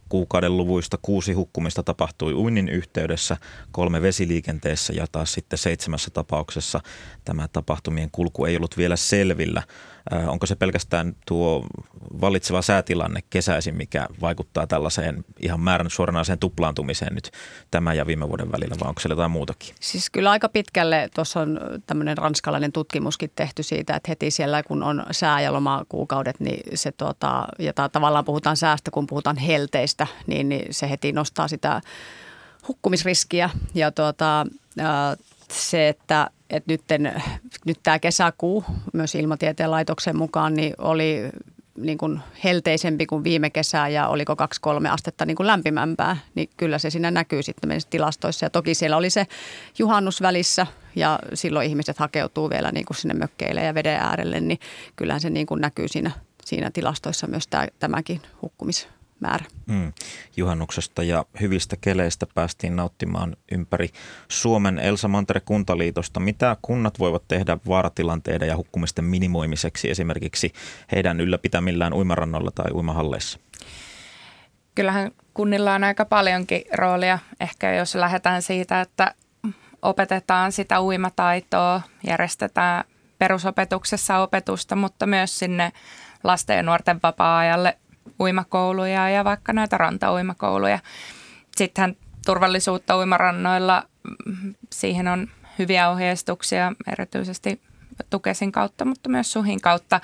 B: kuukauden luvuista kuusi hukkumista tapahtui uinnin yhteydessä, kolme vesiliikenteessä ja taas sitten seitsemässä tapauksessa tämä tapahtumien kulku ei ollut vielä selvillä. Onko se pelkästään tuo vallitseva säätilanne kesäisin, mikä vaikuttaa tällaiseen ihan määrän suoranaiseen tuplaantumiseen nyt tämän ja viime vuoden välillä, vai onko siellä jotain muutakin?
G: Siis kyllä aika pitkälle tuossa on tämmöinen ranskalainen tutkimuskin tehty siitä, että heti siellä kun on sää- ja lomakuukaudet, niin se tuota, ja tavallaan puhutaan säästä, kun puhutaan helteistä, niin, niin se heti nostaa sitä hukkumisriskiä ja tuota, se, että, että nyt, nyt tämä kesäkuu myös Ilmatieteen laitoksen mukaan niin oli niin kuin helteisempi kuin viime kesää ja oliko kaksi kolme astetta niin kuin lämpimämpää, niin kyllä se siinä näkyy sitten meidän tilastoissa. Ja toki siellä oli se juhannus välissä ja silloin ihmiset hakeutuu vielä niin kuin sinne mökkeille ja veden äärelle, niin kyllähän se niin kuin näkyy siinä, siinä tilastoissa myös tämä, tämäkin hukkumismäärä.
B: Mm. Juhannuksesta ja hyvistä keleistä päästiin nauttimaan ympäri Suomen. Elsa Mantere Kuntaliitosta. Mitä kunnat voivat tehdä vaaratilanteiden ja hukkumisten minimoimiseksi esimerkiksi heidän ylläpitämillään uimarannoilla tai uimahalleissa?
H: Kyllähän kunnilla on aika paljonkin roolia. Ehkä jos lähdetään siitä, että opetetaan sitä uimataitoa, järjestetään perusopetuksessa opetusta, mutta myös sinne lasten ja nuorten vapaa-ajalle uimakouluja ja vaikka näitä rantauimakouluja. Sittenhän turvallisuutta uimarannoilla, siihen on hyviä ohjeistuksia, erityisesti Tukesin kautta, mutta myös Suhin kautta.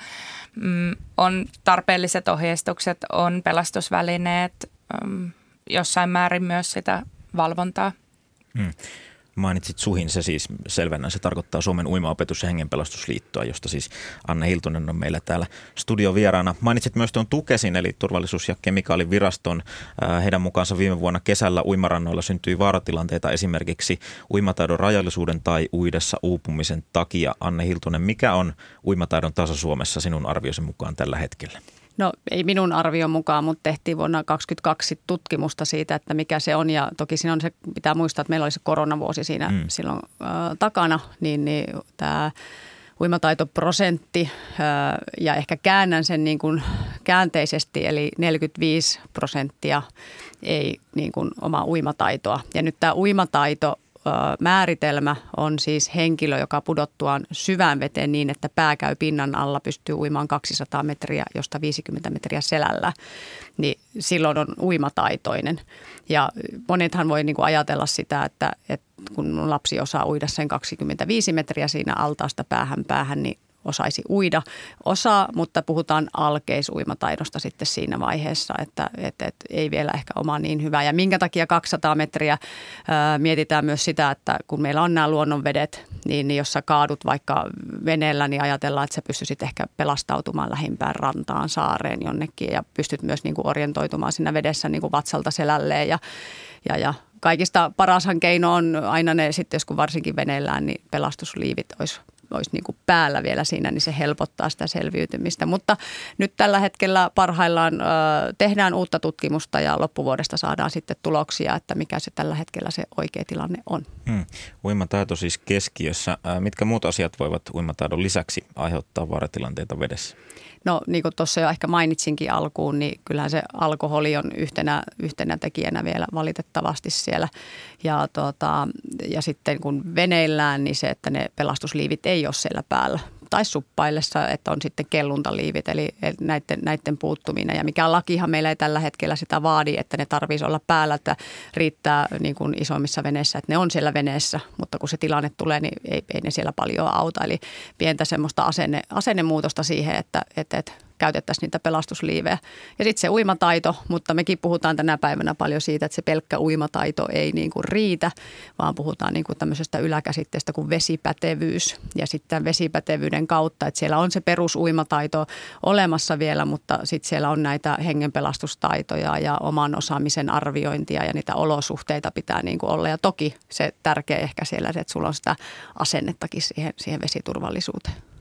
H: On tarpeelliset ohjeistukset, on pelastusvälineet, jossain määrin myös sitä valvontaa.
B: Hmm. Mainitsit Suhin, se siis selvennä, se tarkoittaa Suomen uimaopetus- ja hengenpelastusliittoa, josta siis Anne Hiltunen on meillä täällä studiovieraana. Mainitsit myös tuon Tukesin, eli turvallisuus- ja kemikaaliviraston. Heidän mukaansa viime vuonna kesällä uimarannoilla syntyi vaaratilanteita esimerkiksi uimataidon rajallisuuden tai uidessa uupumisen takia. Anne Hiltunen, mikä on uimataidon taso Suomessa sinun arviosi mukaan tällä hetkellä?
G: No ei minun arvion mukaan, mutta tehtiin vuonna kaksituhattakaksikymmentäkaksi tutkimusta siitä, että mikä se on. Ja toki siinä on se, pitää muistaa, että meillä oli se koronavuosi siinä mm. silloin äh, takana, niin, niin tämä uimataitoprosentti äh, ja ehkä käännän sen niin kuin käänteisesti, eli neljäkymmentäviisi prosenttia ei niin kuin omaa uimataitoa. Ja nyt tämä uimataito määritelmä on siis henkilö, joka pudottuaan syvään veteen niin, että pää käy pinnan alla, pystyy uimaan kaksisataa metriä, josta viisikymmentä metriä selällä, niin silloin on uimataitoinen. Ja monethan voi niin kuin ajatella sitä, että, että kun lapsi osaa uida sen kaksikymmentäviisi metriä siinä altaasta päähän päähän, niin osaisi uida. Osaa, mutta puhutaan alkeisuimataidosta sitten siinä vaiheessa, että, että, että ei vielä ehkä oma niin hyvä. Ja minkä takia kaksisataa metriä ää, mietitään myös sitä, että kun meillä on nämä luonnonvedet, niin, niin jos sä kaadut vaikka veneellä, niin ajatellaan, että sä pystyisit ehkä pelastautumaan lähimpään rantaan, saareen jonnekin ja pystyt myös niin kuin orientoitumaan siinä vedessä niin kuin vatsalta selälleen ja, ja, ja kaikista parashan keino on aina ne sitten, jos kun varsinkin veneellään, niin pelastusliivit olisi olisi niin kuin päällä vielä siinä, niin se helpottaa sitä selviytymistä. Mutta nyt tällä hetkellä parhaillaan ö, tehdään uutta tutkimusta ja loppuvuodesta saadaan sitten tuloksia, että mikä se tällä hetkellä se oikea tilanne on. Hmm.
B: Uimataito siis keskiössä. Mitkä muut asiat voivat uimataidon lisäksi aiheuttaa vaaratilanteita vedessä?
G: No niin kuin tuossa jo ehkä mainitsinkin alkuun, niin kyllähän se alkoholi on yhtenä, yhtenä tekijänä vielä valitettavasti siellä. Ja, tuota, ja sitten kun veneillään, niin se, että ne pelastusliivit ei ole siellä päällä. Tai suppaillessa, että on sitten kelluntaliivit, eli näiden, näiden puuttuminen. Ja mikä lakihan meillä ei tällä hetkellä sitä vaadi, että ne tarvitsisi olla päällä, että riittää niin kuin isommissa veneissä, että ne on siellä veneessä. Mutta kun se tilanne tulee, niin ei, ei ne siellä paljon auta. Eli pientä semmoista asenne, asennemuutosta siihen, että, että, että käytettäisiin niitä pelastusliivejä. Ja sitten se uimataito, mutta mekin puhutaan tänä päivänä paljon siitä, että se pelkkä uimataito ei niin kuin riitä, vaan puhutaan niin kuin tämmöisestä yläkäsitteestä kuin vesipätevyys. Ja sitten vesipätevyyden kautta, että siellä on se perusuimataito olemassa vielä, mutta sitten siellä on näitä hengenpelastustaitoja ja oman osaamisen arviointia ja niitä olosuhteita pitää niin kuin olla. Ja toki se tärkeä ehkä siellä, että sulla on sitä asennettakin siihen, siihen vesiturvallisuuteen.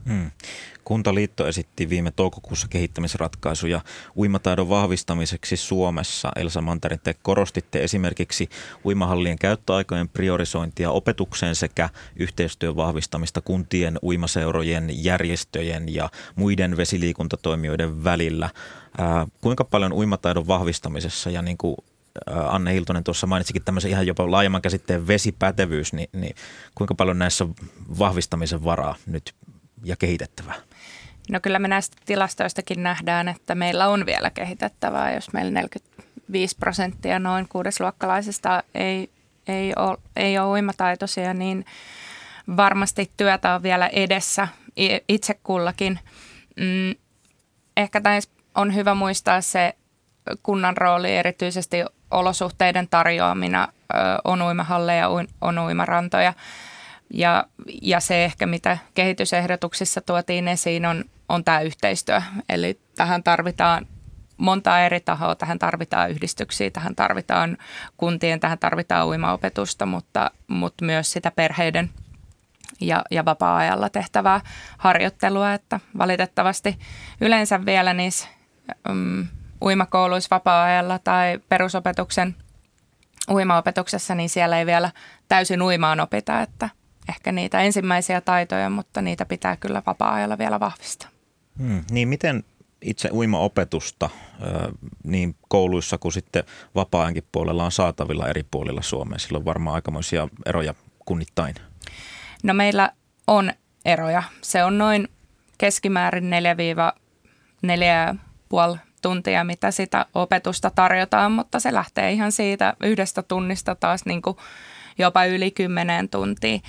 B: Hmm. Kuntaliitto esitti viime toukokuussa kehittämisratkaisuja uimataidon vahvistamiseksi Suomessa. Elsa Mantarin, te korostitte esimerkiksi uimahallien käyttöaikojen priorisointia opetukseen sekä yhteistyön vahvistamista kuntien, uimaseurojen, järjestöjen ja muiden vesiliikuntatoimijoiden välillä. Ää, kuinka paljon uimataidon vahvistamisessa ja niin kuin Anne Hiltunen tuossa mainitsikin tämmöisen ihan jopa laajemman käsitteen vesipätevyys, niin, niin kuinka paljon näissä vahvistamisen varaa nyt ja kehitettävää?
H: No kyllä me näistä tilastoistakin nähdään, että meillä on vielä kehitettävää, jos meillä neljäkymmentäviisi prosenttia noin kuudesluokkalaisista ei, ei, ole, ei ole uimataitoisia, niin varmasti työtä on vielä edessä itse kullakin. Mm, ehkä näissä on hyvä muistaa se kunnan rooli, erityisesti olosuhteiden tarjoamina, on uimahalleja, on uimarantoja. Ja, ja se ehkä, mitä kehitysehdotuksissa tuotiin esiin, on, on tämä yhteistyö. Eli tähän tarvitaan montaa eri tahoa, tähän tarvitaan yhdistyksiä, tähän tarvitaan kuntien, tähän tarvitaan uimaopetusta, mutta, mutta myös sitä perheiden ja, ja vapaa-ajalla tehtävää harjoittelua. Että valitettavasti yleensä vielä niissä um, uimakouluissa vapaa-ajalla tai perusopetuksen uimaopetuksessa, niin siellä ei vielä täysin uimaan opita, että ehkä niitä ensimmäisiä taitoja, mutta niitä pitää kyllä vapaa-ajalla vielä vahvistaa.
B: Hmm, niin miten itse uimaopetusta niin kouluissa kuin sitten vapaa-ajankin puolella on saatavilla eri puolilla Suomea? Sillä on varmaan aikamoisia eroja kunnittain.
H: No meillä on eroja. Se on noin keskimäärin neljä pilkku viisi tuntia, mitä sitä opetusta tarjotaan, mutta se lähtee ihan siitä yhdestä tunnista taas niin kuin jopa yli kymmeneen tuntiin.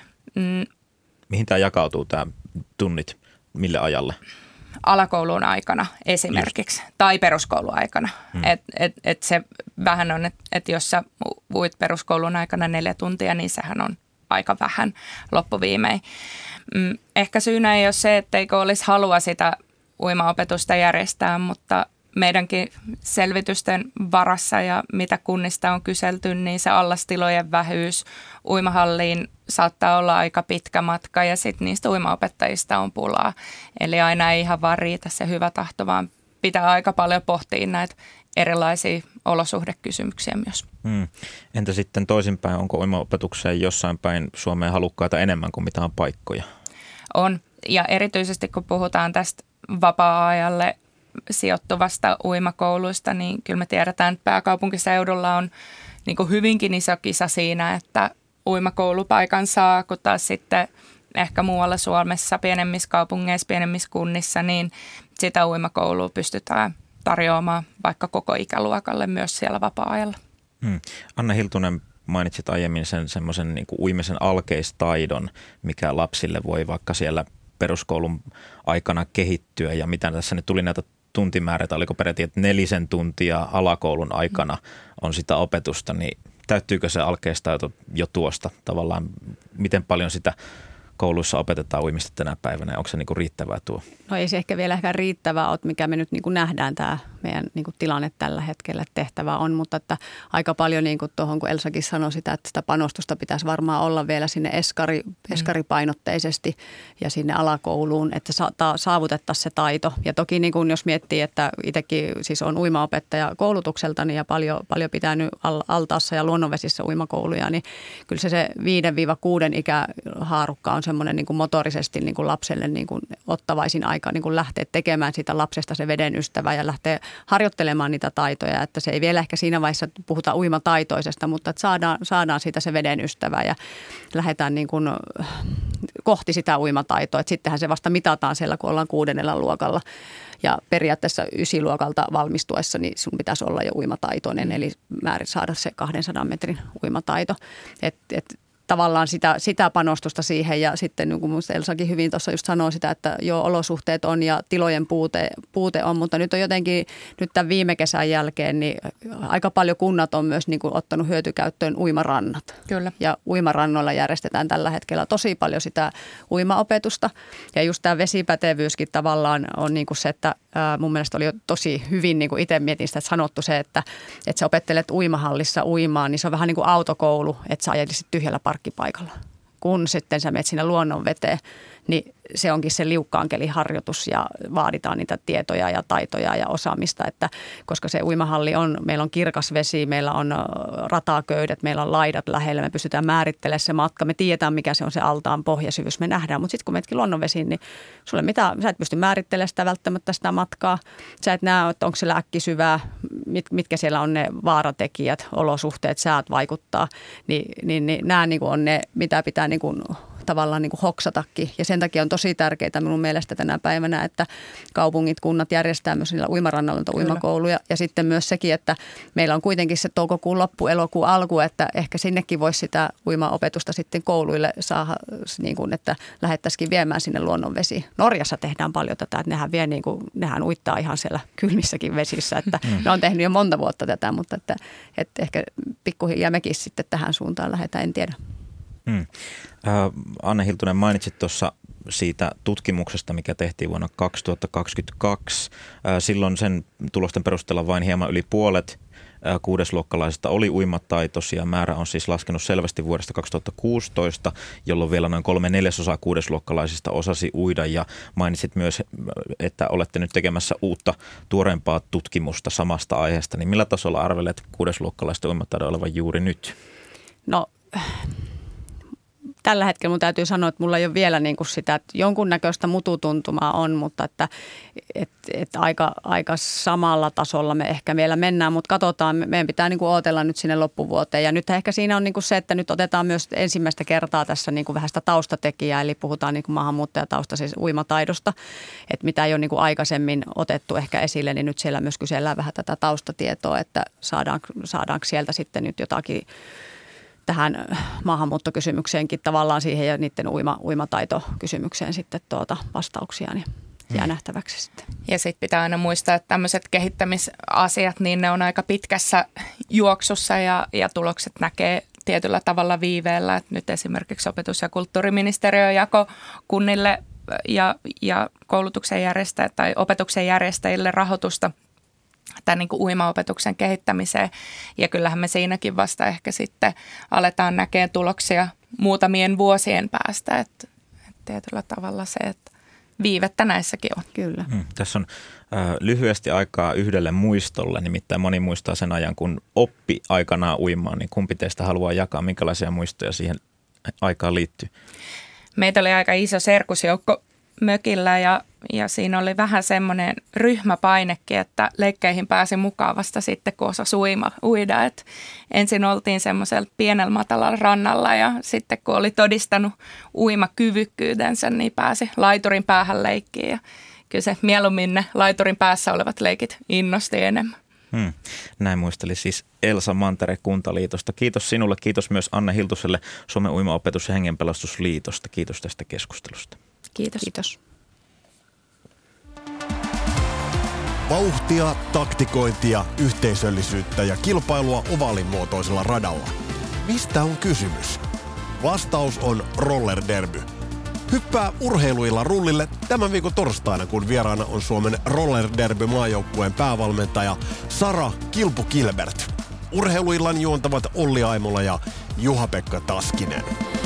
H: Mm.
B: Mihin tämä jakautuu, tämä tunnit? Mille ajalle?
H: Alakoulun aikana esimerkiksi, Just. tai peruskoulun aikana. Hmm. Et, et, et se vähän on, että et jos sä uit peruskoulun aikana neljä tuntia, niin sehän on aika vähän loppuviimein. Mm. Ehkä syynä ei ole se, etteikö olisi halua sitä uimaopetusta järjestää, mutta meidänkin selvitysten varassa ja mitä kunnista on kyselty, niin se allastilojen vähyys uimahalliin saattaa olla aika pitkä matka ja sitten niistä uimaopettajista on pulaa. Eli aina ei ihan vaan riitä se hyvä tahto, vaan pitää aika paljon pohtia näitä erilaisia olosuhdekysymyksiä myös.
B: Hmm. Entä sitten toisinpäin, onko uimaopetukseen jossain päin Suomeen halukkaita enemmän kuin mitä on paikkoja?
H: On, ja erityisesti kun puhutaan tästä vapaa-ajalle sijoittuvasta uimakouluista, niin kyllä me tiedetään, että pääkaupunkiseudulla on niin kuin hyvinkin iso kisa siinä, että uimakoulupaikan saa, kun taas sitten ehkä muualla Suomessa, pienemmissä kaupungeissa, pienemmissä kunnissa, niin sitä uimakoulua pystytään tarjoamaan vaikka koko ikäluokalle myös siellä vapaa-ajalla.
B: Hmm. Anne Hiltunen, mainitsit aiemmin sen semmoisen niin kuin uimisen alkeistaidon, mikä lapsille voi vaikka siellä peruskoulun aikana kehittyä ja mitä tässä nyt tuli näitä tuntimäärät, oliko peräti, että nelisen tuntia alakoulun aikana on sitä opetusta, niin täyttyykö se alkeistaito jo tuosta tavallaan, miten paljon sitä kouluissa opetetaan uimista tänä päivänä ja onko se niinku riittävää tuo?
G: No ei se ehkä vielä ehkä riittävää ole, mikä me nyt niinku nähdään tämä meidän niinku tilanne tällä hetkellä, että tehtävä on, mutta että aika paljon niin kuin tuohon, kun Elsakin sanoi sitä, että sitä panostusta pitäisi varmaan olla vielä sinne eskari, mm. eskaripainotteisesti ja sinne alakouluun, että saavutettaisiin se taito. Ja toki niin kuin jos miettii, että itsekin siis on uimaopettaja koulutukseltani ja paljon, paljon pitänyt altaassa ja luonnonvesissä uimakouluja, niin kyllä se, se viiden kuuden ikähaarukka on semmoinen niin kuin motorisesti niin kuin lapselle niin kuin ottavaisin aika niin kuin lähteä tekemään sitä lapsesta se veden ystävä ja lähteä harjoittelemaan niitä taitoja, että se ei vielä ehkä siinä vaiheessa puhuta uimataitoisesta, mutta että saadaan, saadaan siitä se veden ystävä ja lähdetään niin kuin kohti sitä uimataitoa, että sittenhän se vasta mitataan siellä, kun ollaan kuudennella luokalla ja periaatteessa ysiluokalta valmistuessa, niin sun pitäisi olla jo uimataitoinen, eli määrin saada se kahdensadan metrin uimataito, että et, tavallaan sitä, sitä panostusta siihen ja sitten niin kuin minusta Elsakin hyvin tuossa just sanoo sitä, että joo olosuhteet on ja tilojen puute, puute on, mutta nyt on jotenkin nyt tämän viime kesän jälkeen niin aika paljon kunnat on myös niin kuin ottanut hyötykäyttöön uimarannat.
H: Kyllä. Ja
G: uimarannoilla järjestetään tällä hetkellä tosi paljon sitä uimaopetusta ja just tämä vesipätevyyskin tavallaan on niin kuin se, että ää, mun mielestä oli jo tosi hyvin niin kuin itse mietin sitä, että sanottu se, että, että sä opettelet uimahallissa uimaan, niin se on vähän niin kuin autokoulu, että sä ajelisit tyhjällä parkkipaikalla. Kun sitten sä menet sinne luonnonveteen, niin se onkin se liukkaankeliharjoitus ja vaaditaan niitä tietoja ja taitoja ja osaamista, että koska se uimahalli on, meillä on kirkas vesi, meillä on rataköydet, meillä on laidat lähellä, me pystytään määrittelemään se matka, me tiedetään mikä se on se altaan pohjasyvyys, me nähdään, mutta sitten kun menetkin luonnonvesiin, niin sulle mitä, sä et pysty määrittelemään sitä välttämättä sitä matkaa, sä et näe, että onko siellä äkkisyvää, mit, mitkä siellä on ne vaaratekijät, olosuhteet, säät vaikuttaa, niin, niin, niin nämä niin kuin on ne, mitä pitää niin kuin tavallaan niin kuin hoksatakin. Ja sen takia on tosi tärkeää minun mielestä tänä päivänä, että kaupungit, kunnat järjestää myös niillä uimarannalla uimakouluja. Ja sitten myös sekin, että meillä on kuitenkin se toukokuun loppu, elokuun alku, että ehkä sinnekin voisi sitä uimaopetusta sitten kouluille saada, niin kuin, että lähettäisikin viemään sinne luonnonvesiin. Norjassa tehdään paljon tätä, että nehän, vie niin kuin, nehän uittaa ihan siellä kylmissäkin vesissä. Että mm. Ne on tehnyt jo monta vuotta tätä, mutta että, että ehkä pikkuhiljaa mekin sitten tähän suuntaan lähdetään, en tiedä.
B: Hmm. Anne Hiltunen, mainitsit tuossa siitä tutkimuksesta, mikä tehtiin vuonna kaksituhattakaksikymmentäkaksi. Silloin sen tulosten perusteella vain hieman yli puolet kuudesluokkalaisista oli uimataitoisia. Määrä on siis laskenut selvästi vuodesta kaksituhattakuusitoista, jolloin vielä noin kolme neljäsosaa kuudesluokkalaisista osasi uida. Ja mainitsit myös, että olette nyt tekemässä uutta tuoreempaa tutkimusta samasta aiheesta. Niin millä tasolla arvelet kuudesluokkalaisten uimataidon olevan juuri nyt?
G: No... Tällä hetkellä mun täytyy sanoa, että mulla ei ole vielä niin kuin sitä, että jonkunnäköistä mututuntumaa on, mutta että, että, että aika, aika samalla tasolla me ehkä vielä mennään, mutta katsotaan, meidän pitää niin kuin odotella nyt sinne loppuvuoteen. Ja nyt ehkä siinä on niin kuin se, että nyt otetaan myös ensimmäistä kertaa tässä niin kuin vähän sitä taustatekijää, eli puhutaan niin kuin maahanmuuttajataustaisesta uimataidosta, että mitä ei ole niin kuin aikaisemmin otettu ehkä esille, niin nyt siellä myös kysellään vähän tätä taustatietoa, että saadaanko, saadaanko sieltä sitten nyt jotakin tähän maahanmuuttokysymykseenkin tavallaan siihen ja niiden uima, uimataitokysymykseen sitten tuota vastauksia, niin jää hmm. nähtäväksi sitten.
H: Ja sitten pitää aina muistaa, että tämmöiset kehittämisasiat, niin ne on aika pitkässä juoksussa ja, ja tulokset näkee tietyllä tavalla viiveellä. Et nyt esimerkiksi opetus- ja kulttuuriministeriö jako kunnille ja, ja koulutuksen järjestäjille tai opetuksen järjestäjille rahoitusta tämän niin kuin uimaopetuksen kehittämiseen. Ja kyllähän me siinäkin vasta ehkä sitten aletaan näkemään tuloksia muutamien vuosien päästä. Että, että tietyllä tavalla se, että viivettä näissäkin on.
G: Kyllä.
B: Hmm, tässä on äh, lyhyesti aikaa yhdelle muistolle, nimittäin moni muistaa sen ajan, kun oppi aikanaan uimaan. Niin kumpi teistä haluaa jakaa, minkälaisia muistoja siihen aikaan liittyy?
H: Meitä oli aika iso serkusjoukko mökillä ja, ja siinä oli vähän semmoinen ryhmäpainekin, että leikkeihin pääsi mukaan vasta sitten, kun osasi uima, uida. Et ensin oltiin semmoisella pienellä matalalla rannalla ja sitten kun oli todistanut uimakyvykkyytensä, niin pääsi laiturin päähän leikkiin. Ja kyllä se mieluummin ne laiturin päässä olevat leikit innosti enemmän.
B: Hmm. Näin muisteli siis Elsa Mantere Kuntaliitosta. Kiitos sinulle, kiitos myös Anne Hiltuselle Suomen uimaopetus- ja hengenpelastusliitosta. Kiitos tästä keskustelusta.
G: Kiitos. Kiitos.
I: Vauhtia, taktikointia, yhteisöllisyyttä ja kilpailua ovaalin muotoisella radalla. Mistä on kysymys? Vastaus on Roller Derby. Hyppää urheiluilla rullille tämän viikon torstaina, kun vieraana on Suomen Roller Derby maajoukkueen päävalmentaja Sara Kilpu-Kilbert. Urheiluillan juontavat Olli Aimola ja Juha-Pekka Taskinen.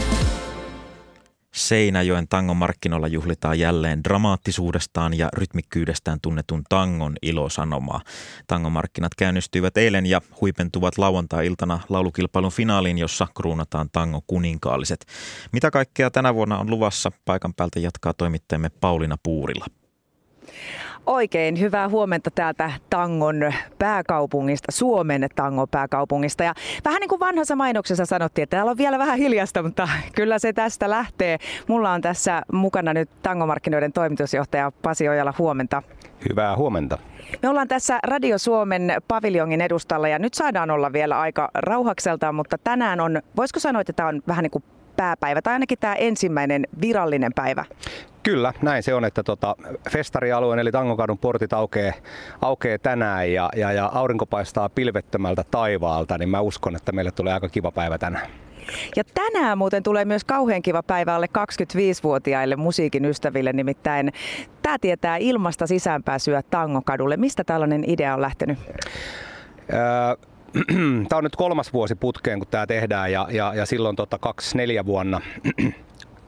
B: Seinäjoen tangomarkkinoilla juhlitaan jälleen dramaattisuudestaan ja rytmikkyydestään tunnetun tangon ilosanomaa. Tangomarkkinat käynnistyivät eilen ja huipentuvat lauantai-iltana laulukilpailun finaaliin, jossa kruunataan tangon kuninkaalliset. Mitä kaikkea tänä vuonna on luvassa? Paikan päältä jatkaa toimittajamme Pauliina Puurila.
J: Oikein hyvää huomenta täältä tangon pääkaupungista, Suomen tangon pääkaupungista. Ja vähän niin kuin vanhassa mainoksessa sanottiin, että täällä on vielä vähän hiljasta, mutta kyllä se tästä lähtee. Mulla on tässä mukana nyt tangomarkkinoiden toimitusjohtaja Pasi Ojala, huomenta.
K: Hyvää huomenta.
J: Me ollaan tässä Radio Suomen paviljongin edustalla ja nyt saadaan olla vielä aika rauhakseltaan, mutta tänään on, voisiko sanoa, että tämä on vähän niin kuin pääpäivä tai ainakin tämä ensimmäinen virallinen päivä?
K: Kyllä, näin se on, että tota, festarialueen eli Tangokadun portit aukeaa, aukeaa tänään ja, ja, ja aurinko paistaa pilvettömältä taivaalta, niin mä uskon, että meille tulee aika kiva päivä tänään.
J: Ja tänään muuten tulee myös kauhean kiva päivä alle kaksikymmentäviisivuotiaille musiikin ystäville, nimittäin tämä tietää ilmasta sisäänpääsyä Tangokadulle. Mistä tällainen idea on lähtenyt?
K: Öö, Tämä on nyt kolmas vuosi putkeen, kun tämä tehdään ja, ja, ja silloin tota, kaksikymmentäneljä vuonna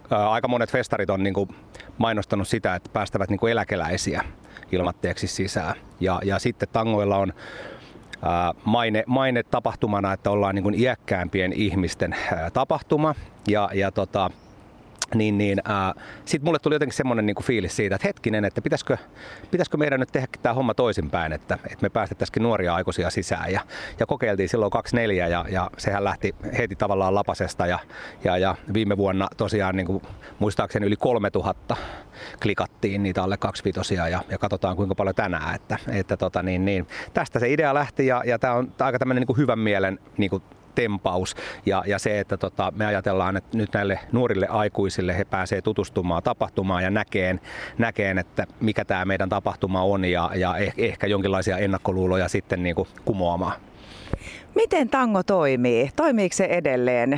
K: ää, aika monet festarit on niin kuin mainostanut sitä, että päästävät niin kuin eläkeläisiä ilmatteeksi sisään. Ja, ja sitten tangoilla on ää, maine, maine tapahtumana, että ollaan niin kuin iäkkäämpien ihmisten ää, tapahtuma. Ja, ja tota, Niin, niin, äh, sitten mulle tuli jotenkin semmoinen niinku fiilis siitä, että hetkinen, että pitäisikö, pitäisikö meidän nyt tehdä tämä homma toisinpäin, että, että me päästettäisiin nuoria aikuisia sisään. Ja, ja kokeiltiin silloin kaksikymmentäneljä ja, ja sehän lähti heti tavallaan lapasesta ja, ja, ja viime vuonna tosiaan niin kuin, muistaakseni yli kolmetuhatta klikattiin niitä alle kaksivitosia ja, ja katsotaan kuinka paljon tänään. Että, että tota, niin, niin, tästä se idea lähti ja, ja tämä on aika tämmöinen niin kuin hyvän mielen niin kuin tempaus ja, ja se, että tota, me ajatellaan, että nyt näille nuorille aikuisille he pääsee tutustumaan tapahtumaan ja näkeen, näkeen että mikä tämä meidän tapahtuma on ja, ja eh, ehkä jonkinlaisia ennakkoluuloja sitten niin kuin kumoamaan.
J: Miten tango toimii? Toimiiko se edelleen?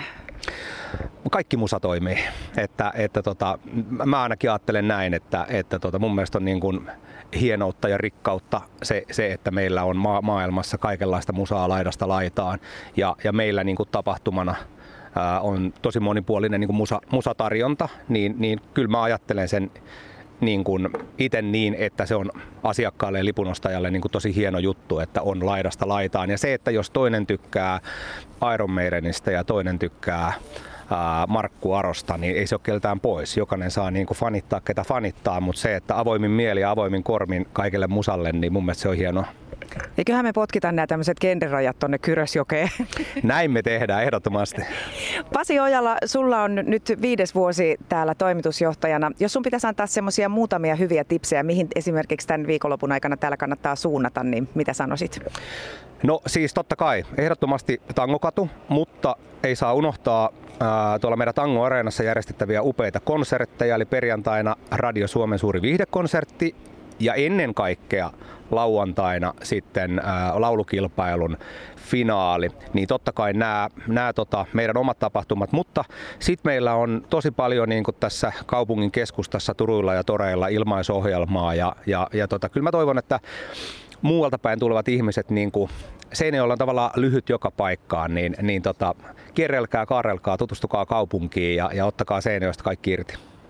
K: Kaikki musa toimii. Että, että tota, mä ainakin ajattelen näin, että, että tota, mun mielestä on niin kuin hienoutta ja rikkautta se, se että meillä on ma- maailmassa kaikenlaista musaa laidasta laitaan. Ja, ja meillä niin kuin tapahtumana ää, on tosi monipuolinen niin kuin musa, musatarjonta, niin, niin kyllä mä ajattelen sen niin kuin itse niin, että se on asiakkaalle ja lipunostajalle niin kuin tosi hieno juttu, että on laidasta laitaan. Ja se, että jos toinen tykkää Iron Maidenistä ja toinen tykkää ää, Markku Arosta, niin ei se ole keltään pois. Jokainen saa niin kuin fanittaa, ketä fanittaa, mutta se, että avoimin mieli ja avoimin kormin kaikille musalle, niin mun mielestä se on hienoa.
J: Eiköhän me potkitaan nämä tämmöiset genderajat tonne Kyrösjokeen.
K: Näin me tehdään ehdottomasti.
J: Pasi Ojala, sulla on nyt viides vuosi täällä toimitusjohtajana. Jos sun pitäisi antaa semmoisia muutamia hyviä tipsejä, mihin esimerkiksi tämän viikonlopun aikana täällä kannattaa suunnata, niin mitä sanoisit?
K: No siis totta kai, ehdottomasti Tangokatu, mutta ei saa unohtaa ää, tuolla meidän Tango-areenassa järjestettäviä upeita konsertteja, eli perjantaina Radio Suomen suuri viihdekonsertti ja ennen kaikkea lauantaina sitten ää, laulukilpailun finaali, niin totta kai nämä, nämä tota, meidän omat tapahtumat, mutta sitten meillä on tosi paljon niin kuin tässä kaupungin keskustassa Turuilla ja Toreilla ilmaisohjelmaa ja, ja, ja tota, kyllä mä toivon, että muualta päin tulevat ihmiset, niin kuin Seinäjoella on tavallaan lyhyt joka paikkaan, niin, niin tota, kierrelkää, kaarelkaa, tutustukaa kaupunkiin ja, ja ottakaa Seinäjoesta kaikki irti.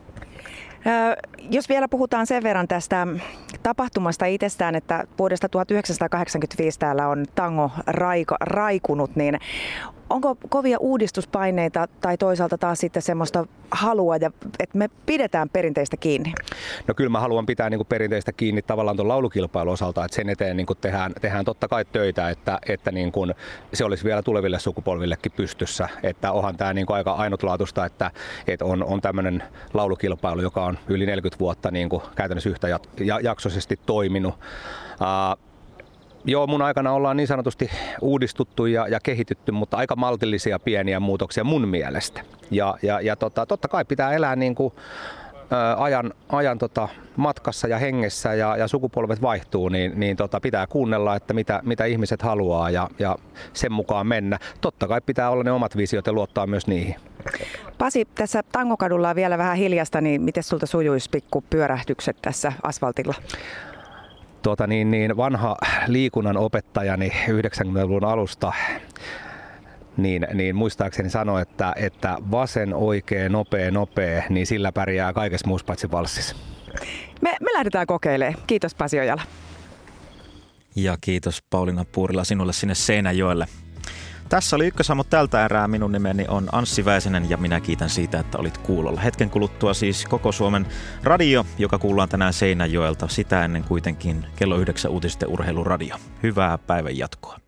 J: Jos vielä puhutaan sen verran tästä tapahtumasta itsestään, että vuodesta tuhatyhdeksänsataakahdeksankymmentäviisi täällä on tango raiko, raikunut, niin onko kovia uudistuspaineita tai toisaalta taas sitten semmoista halua, että me pidetään perinteistä kiinni?
K: No kyllä mä haluan pitää niin kuin perinteistä kiinni tavallaan tuon laulukilpailun osalta, että sen eteen niin kuin tehdään, tehdään totta kai töitä, että, että niin kuin se olisi vielä tuleville sukupolvillekin pystyssä. Että onhan tämä niin kuin aika ainutlaatuista, että, että on, on tämmöinen laulukilpailu, joka on yli neljäkymmentä vuotta niin kuin käytännössä yhtä jaksoisesti toiminut. Uh, Joo, mun aikana ollaan niin sanotusti uudistuttu ja, ja kehitytty, mutta aika maltillisia pieniä muutoksia mun mielestä. Ja, ja, ja tota, totta kai pitää elää niin kuin, ä, ajan, ajan tota, matkassa ja hengessä ja, ja sukupolvet vaihtuu, niin, niin tota, pitää kuunnella, että mitä, mitä ihmiset haluaa ja, ja sen mukaan mennä. Totta kai pitää olla ne omat visiot ja luottaa myös niihin.
J: Pasi, tässä Tangokadulla on vielä vähän hiljasta, niin miten sulta sujuisi pikku pyörähdykset tässä asfaltilla?
K: Tuota, niin, niin vanha liikunnan opettajani yhdeksänkymmentäluvun alusta niin, niin muistaakseni sanoi, että, että vasen, oikea, nopea, nopea, niin sillä pärjää kaikessa muussa paitsi valssissa.
J: Me, me lähdetään kokeilemaan. Kiitos Pasi Ojala.
B: Ja kiitos Pauliina Puurila sinulle sinne Seinäjoelle. Tässä oli Ykkösaamut tältä erää. Minun nimeni on Anssi Väisänen ja minä kiitän siitä, että olit kuulolla. Hetken kuluttua siis koko Suomen radio, joka kuullaan tänään Seinäjoelta. Sitä ennen kuitenkin kello yhdeksän uutisten urheiluradio. Hyvää päivän jatkoa.